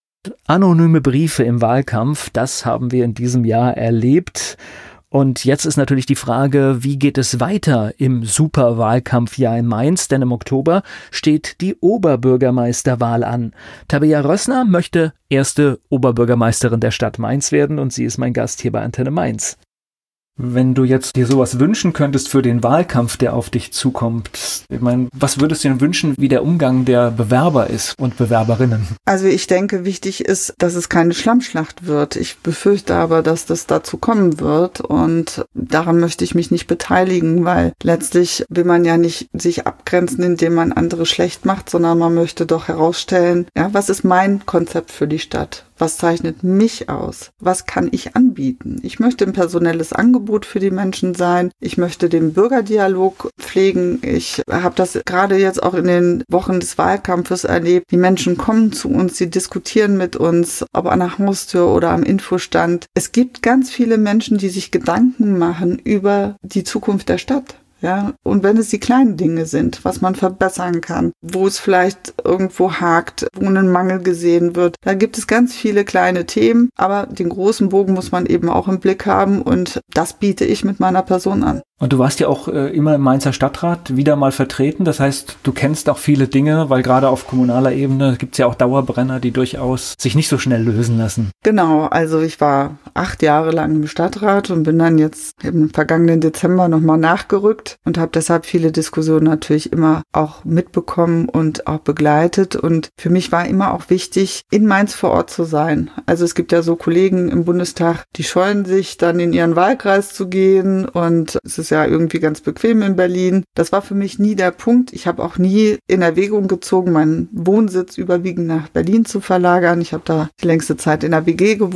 Anonyme Briefe im Wahlkampf, das haben wir in diesem Jahr erlebt. Und jetzt ist natürlich die Frage, wie geht es weiter im Superwahlkampfjahr in Mainz? Denn im Oktober steht die Oberbürgermeisterwahl an. Tabea Rössner möchte erste Oberbürgermeisterin der Stadt Mainz werden und sie ist mein Gast hier bei Antenne Mainz. Wenn du jetzt dir sowas wünschen könntest für den Wahlkampf, der auf dich zukommt, ich meine, was würdest du denn wünschen, wie der Umgang der Bewerber ist und Bewerberinnen? Also ich denke, wichtig ist, dass es keine Schlammschlacht wird. Ich befürchte aber, dass das dazu kommen wird und daran möchte ich mich nicht beteiligen, weil letztlich will man ja nicht sich abgrenzen, indem man andere schlecht macht, sondern man möchte doch herausstellen, ja, was ist mein Konzept für die Stadt? Was zeichnet mich aus? Was kann ich anbieten? Ich möchte ein personelles Angebot für die Menschen sein. Ich möchte den Bürgerdialog pflegen. Ich habe das gerade jetzt auch in den Wochen des Wahlkampfes erlebt. Die Menschen kommen zu uns, sie diskutieren mit uns, ob an der Haustür oder am Infostand. Es gibt ganz viele Menschen, die sich Gedanken machen über die Zukunft der Stadt. Ja, und wenn es die kleinen Dinge sind, was man verbessern kann, wo es vielleicht irgendwo hakt, wo ein Mangel gesehen wird, da gibt es ganz viele kleine Themen, aber den großen Bogen muss man eben auch im Blick haben und das biete ich mit meiner Person an. Und du warst ja auch immer im Mainzer Stadtrat wieder mal vertreten. Das heißt, du kennst auch viele Dinge, weil gerade auf kommunaler Ebene gibt es ja auch Dauerbrenner, die durchaus sich nicht so schnell lösen lassen. Genau, also ich war 8 Jahre lang im Stadtrat und bin dann jetzt im vergangenen Dezember nochmal nachgerückt und habe deshalb viele Diskussionen natürlich immer auch mitbekommen und auch begleitet. Und für mich war immer auch wichtig, in Mainz vor Ort zu sein. Also es gibt ja so Kollegen im Bundestag, die scheuen sich dann in ihren Wahlkreis zu gehen und es ist ja irgendwie ganz bequem in Berlin. Das war für mich nie der Punkt. Ich habe auch nie in Erwägung gezogen, meinen Wohnsitz überwiegend nach Berlin zu verlagern. Ich habe da die längste Zeit in der WG gewohnt.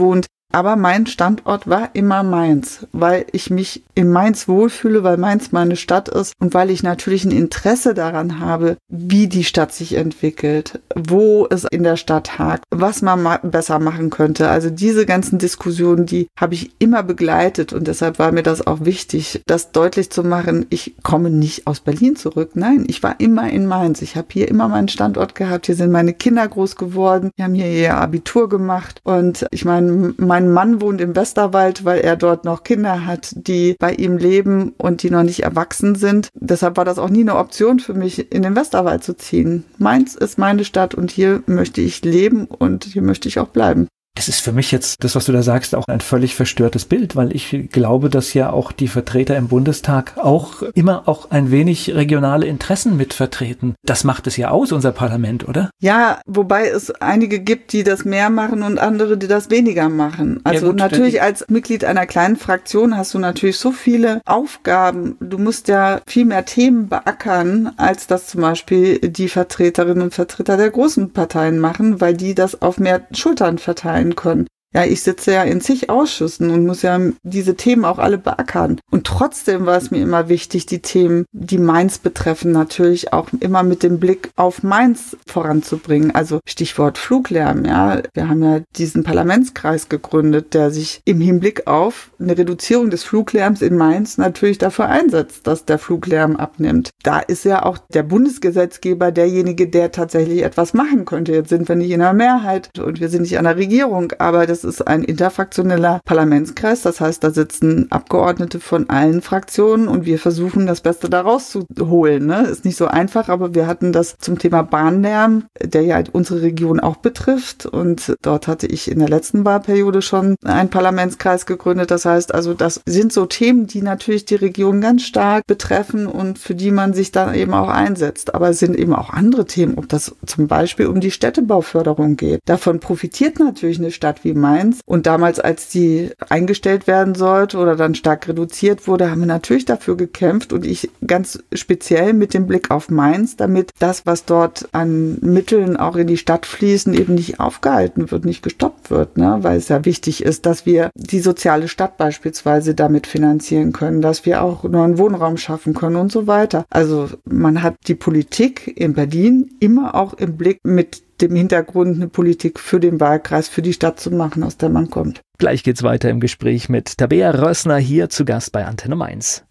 Aber mein Standort war immer Mainz, weil ich mich in Mainz wohlfühle, weil Mainz meine Stadt ist und weil ich natürlich ein Interesse daran habe, wie die Stadt sich entwickelt, wo es in der Stadt hakt, was man besser machen könnte. Also diese ganzen Diskussionen, die habe ich immer begleitet und deshalb war mir das auch wichtig, das deutlich zu machen. Ich komme nicht aus Berlin zurück. Nein, ich war immer in Mainz. Ich habe hier immer meinen Standort gehabt. Hier sind meine Kinder groß geworden. Die haben hier ihr Abitur gemacht und ich meine, mein Mann wohnt im Westerwald, weil er dort noch Kinder hat, die bei ihm leben und die noch nicht erwachsen sind. Deshalb war das auch nie eine Option für mich, in den Westerwald zu ziehen. Mainz ist meine Stadt und hier möchte ich leben und hier möchte ich auch bleiben. Das ist für mich jetzt, das was du da sagst, auch ein völlig verstörtes Bild, weil ich glaube, dass ja auch die Vertreter im Bundestag auch immer auch ein wenig regionale Interessen mitvertreten. Das macht es ja aus, unser Parlament, oder? Ja, wobei es einige gibt, die das mehr machen und andere, die das weniger machen. Also ja, gut, natürlich als Mitglied einer kleinen Fraktion hast du natürlich so viele Aufgaben. Du musst ja viel mehr Themen beackern, als das zum Beispiel die Vertreterinnen und Vertreter der großen Parteien machen, weil die das auf mehr Schultern verteilen können. Ja, ich sitze ja in zig Ausschüssen und muss ja diese Themen auch alle beackern. Und trotzdem war es mir immer wichtig, die Themen, die Mainz betreffen, natürlich auch immer mit dem Blick auf Mainz voranzubringen. Also Stichwort Fluglärm, ja. Wir haben ja diesen Parlamentskreis gegründet, der sich im Hinblick auf eine Reduzierung des Fluglärms in Mainz natürlich dafür einsetzt, dass der Fluglärm abnimmt. Da ist ja auch der Bundesgesetzgeber derjenige, der tatsächlich etwas machen könnte. Jetzt sind wir nicht in der Mehrheit und wir sind nicht an der Regierung, aber das ist ein interfraktioneller Parlamentskreis. Das heißt, da sitzen Abgeordnete von allen Fraktionen und wir versuchen, das Beste daraus zu holen. Ne? Ist nicht so einfach, aber wir hatten das zum Thema Bahnlärm, der ja unsere Region auch betrifft. Und dort hatte ich in der letzten Wahlperiode schon einen Parlamentskreis gegründet. Das heißt also, das sind so Themen, die natürlich die Region ganz stark betreffen und für die man sich dann eben auch einsetzt. Aber es sind eben auch andere Themen, ob das zum Beispiel um die Städtebauförderung geht. Davon profitiert natürlich eine Stadt wie Mainz. Und damals, als die eingestellt werden sollte oder dann stark reduziert wurde, haben wir natürlich dafür gekämpft und ich ganz speziell mit dem Blick auf Mainz, damit das, was dort an Mitteln auch in die Stadt fließen, eben nicht aufgehalten wird, nicht gestoppt wird, ne? Weil es ja wichtig ist, dass wir die soziale Stadt beispielsweise damit finanzieren können, dass wir auch neuen Wohnraum schaffen können und so weiter. Also man hat die Politik in Berlin immer auch im Blick mit dem Hintergrund, eine Politik für den Wahlkreis, für die Stadt zu machen, aus der man kommt. Gleich geht's weiter im Gespräch mit Tabea Rössner, hier zu Gast bei Antenne Mainz.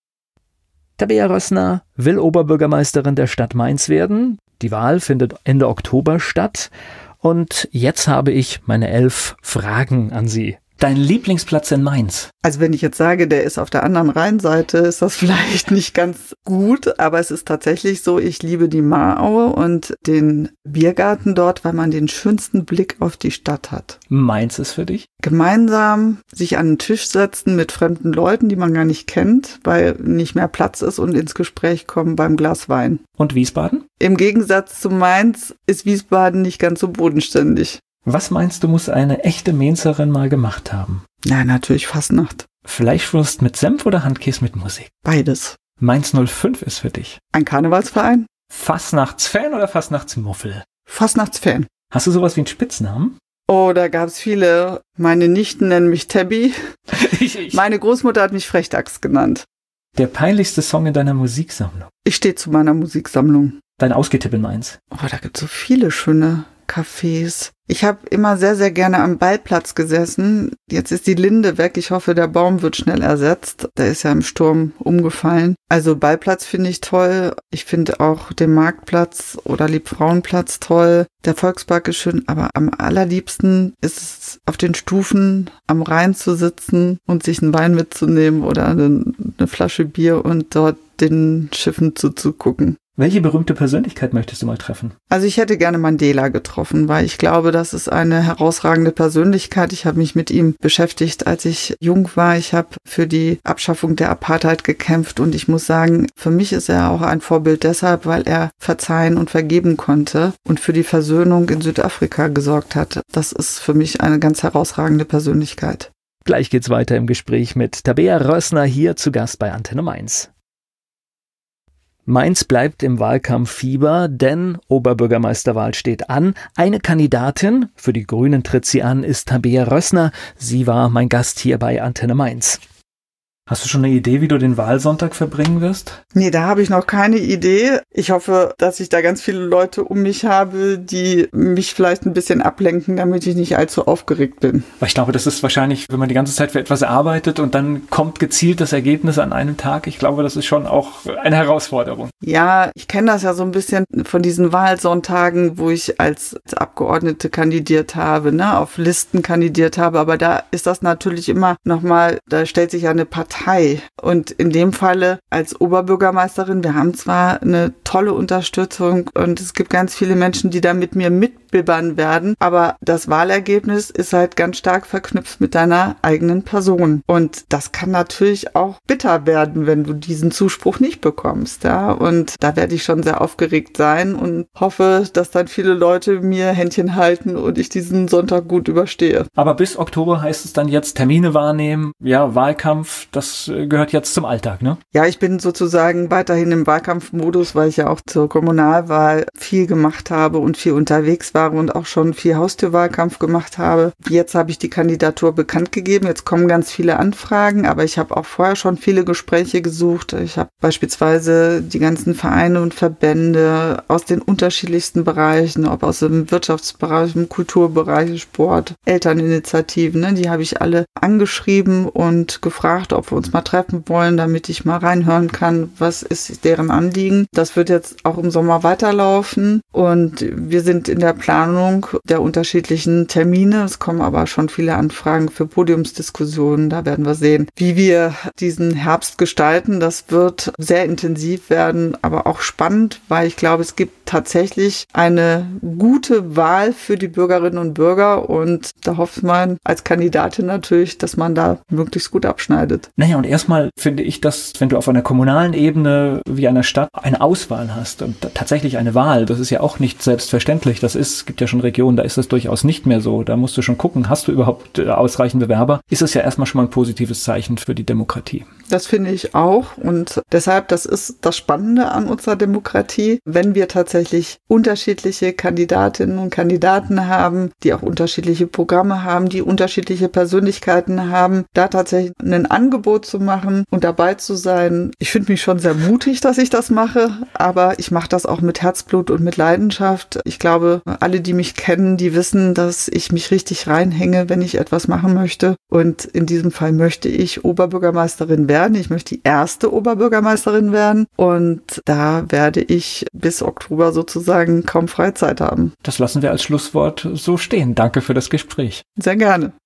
Tabea Rössner will Oberbürgermeisterin der Stadt Mainz werden. Die Wahl findet Ende Oktober statt. Und jetzt habe ich meine 11 Fragen an Sie. Dein Lieblingsplatz in Mainz? Also wenn ich jetzt sage, der ist auf der anderen Rheinseite, ist das vielleicht nicht ganz gut, aber es ist tatsächlich so, ich liebe die Maraue und den Biergarten dort, weil man den schönsten Blick auf die Stadt hat. Mainz ist für dich? Gemeinsam sich an den Tisch setzen mit fremden Leuten, die man gar nicht kennt, weil nicht mehr Platz ist und ins Gespräch kommen beim Glas Wein. Und Wiesbaden? Im Gegensatz zu Mainz ist Wiesbaden nicht ganz so bodenständig. Was meinst du, muss eine echte Mainzerin mal gemacht haben? Na, natürlich Fastnacht. Fleischwurst mit Senf oder Handkäse mit Musik? Beides. Mainz 05 ist für dich? Ein Karnevalsverein? Fastnachtsfan oder Fastnachtsmuffel? Fastnachtsfan. Hast du sowas wie einen Spitznamen? Oh, da gab's viele. Meine Nichten nennen mich Tabby. Meine Großmutter hat mich Frechdachs genannt. Der peinlichste Song in deiner Musiksammlung? Ich stehe zu meiner Musiksammlung. Dein Ausgetipp in Mainz? Oh, da gibt's so viele schöne Cafés. Ich habe immer sehr, sehr gerne am Ballplatz gesessen. Jetzt ist die Linde weg. Ich hoffe, der Baum wird schnell ersetzt. Der ist ja im Sturm umgefallen. Also Ballplatz finde ich toll. Ich finde auch den Marktplatz oder Liebfrauenplatz toll. Der Volkspark ist schön, aber am allerliebsten ist es, auf den Stufen am Rhein zu sitzen und sich einen Wein mitzunehmen oder eine Flasche Bier und dort den Schiffen zuzugucken. Welche berühmte Persönlichkeit möchtest du mal treffen? Also ich hätte gerne Mandela getroffen, weil ich glaube, das ist eine herausragende Persönlichkeit. Ich habe mich mit ihm beschäftigt, als ich jung war. Ich habe für die Abschaffung der Apartheid gekämpft und ich muss sagen, für mich ist er auch ein Vorbild deshalb, weil er verzeihen und vergeben konnte und für die Versöhnung in Südafrika gesorgt hat. Das ist für mich eine ganz herausragende Persönlichkeit. Gleich geht's weiter im Gespräch mit Tabea Rössner, hier zu Gast bei Antenne Mainz. Mainz bleibt im Wahlkampffieber, denn Oberbürgermeisterwahl steht an. Eine Kandidatin, für die Grünen tritt sie an, ist Tabea Rössner. Sie war mein Gast hier bei Antenne Mainz. Hast du schon eine Idee, wie du den Wahlsonntag verbringen wirst? Nee, da habe ich noch keine Idee. Ich hoffe, dass ich da ganz viele Leute um mich habe, die mich vielleicht ein bisschen ablenken, damit ich nicht allzu aufgeregt bin. Weil ich glaube, das ist wahrscheinlich, wenn man die ganze Zeit für etwas arbeitet und dann kommt gezielt das Ergebnis an einem Tag. Ich glaube, das ist schon auch eine Herausforderung. Ja, ich kenne das ja so ein bisschen von diesen Wahlsonntagen, wo ich als Abgeordnete kandidiert habe, auf Listen kandidiert habe. Aber da ist das natürlich immer nochmal, da stellt sich ja eine Partei. Und in dem Falle als Oberbürgermeisterin, wir haben zwar eine tolle Unterstützung und es gibt ganz viele Menschen, die da mit mir mitbibbern werden, aber das Wahlergebnis ist halt ganz stark verknüpft mit deiner eigenen Person. Und das kann natürlich auch bitter werden, wenn du diesen Zuspruch nicht bekommst. Ja? Und da werde ich schon sehr aufgeregt sein und hoffe, dass dann viele Leute mir Händchen halten und ich diesen Sonntag gut überstehe. Aber bis Oktober heißt es dann jetzt Termine wahrnehmen, ja, Wahlkampf, das gehört jetzt zum Alltag, ne? Ja, ich bin sozusagen weiterhin im Wahlkampfmodus, weil ich ja auch zur Kommunalwahl viel gemacht habe und viel unterwegs war und auch schon viel Haustürwahlkampf gemacht habe. Jetzt habe ich die Kandidatur bekannt gegeben. Jetzt kommen ganz viele Anfragen, aber ich habe auch vorher schon viele Gespräche gesucht. Ich habe beispielsweise die ganzen Vereine und Verbände aus den unterschiedlichsten Bereichen, ob aus dem Wirtschaftsbereich, im Kulturbereich, Sport, Elterninitiativen, die habe ich alle angeschrieben und gefragt, ob wir uns mal treffen wollen, damit ich mal reinhören kann, was ist deren Anliegen. Das wird jetzt auch im Sommer weiterlaufen und wir sind in der Planung der unterschiedlichen Termine. Es kommen aber schon viele Anfragen für Podiumsdiskussionen. Da werden wir sehen, wie wir diesen Herbst gestalten. Das wird sehr intensiv werden, aber auch spannend, weil ich glaube, es gibt tatsächlich eine gute Wahl für die Bürgerinnen und Bürger und da hofft man als Kandidatin natürlich, dass man da möglichst gut abschneidet. Naja, und erstmal finde ich, dass wenn du auf einer kommunalen Ebene wie einer Stadt eine Auswahl hast und tatsächlich eine Wahl, das ist ja auch nicht selbstverständlich. Es gibt ja schon Regionen, da ist das durchaus nicht mehr so. Da musst du schon gucken, hast du überhaupt ausreichend Bewerber? Ist es ja erstmal schon mal ein positives Zeichen für die Demokratie. Das finde ich auch und deshalb, das ist das Spannende an unserer Demokratie, wenn wir tatsächlich unterschiedliche Kandidatinnen und Kandidaten haben, die auch unterschiedliche Programme haben, die unterschiedliche Persönlichkeiten haben, da tatsächlich ein Angebot zu machen und dabei zu sein. Ich finde mich schon sehr mutig, dass ich das mache, aber ich mache das auch mit Herzblut und mit Leidenschaft. Ich glaube, alle, die mich kennen, die wissen, dass ich mich richtig reinhänge, wenn ich etwas machen möchte. Und in diesem Fall möchte ich Oberbürgermeisterin werden. Ich möchte die erste Oberbürgermeisterin werden. Und da werde ich bis Oktober sozusagen kaum Freizeit haben. Das lassen wir als Schlusswort so stehen. Danke für das Gespräch. Sehr gerne.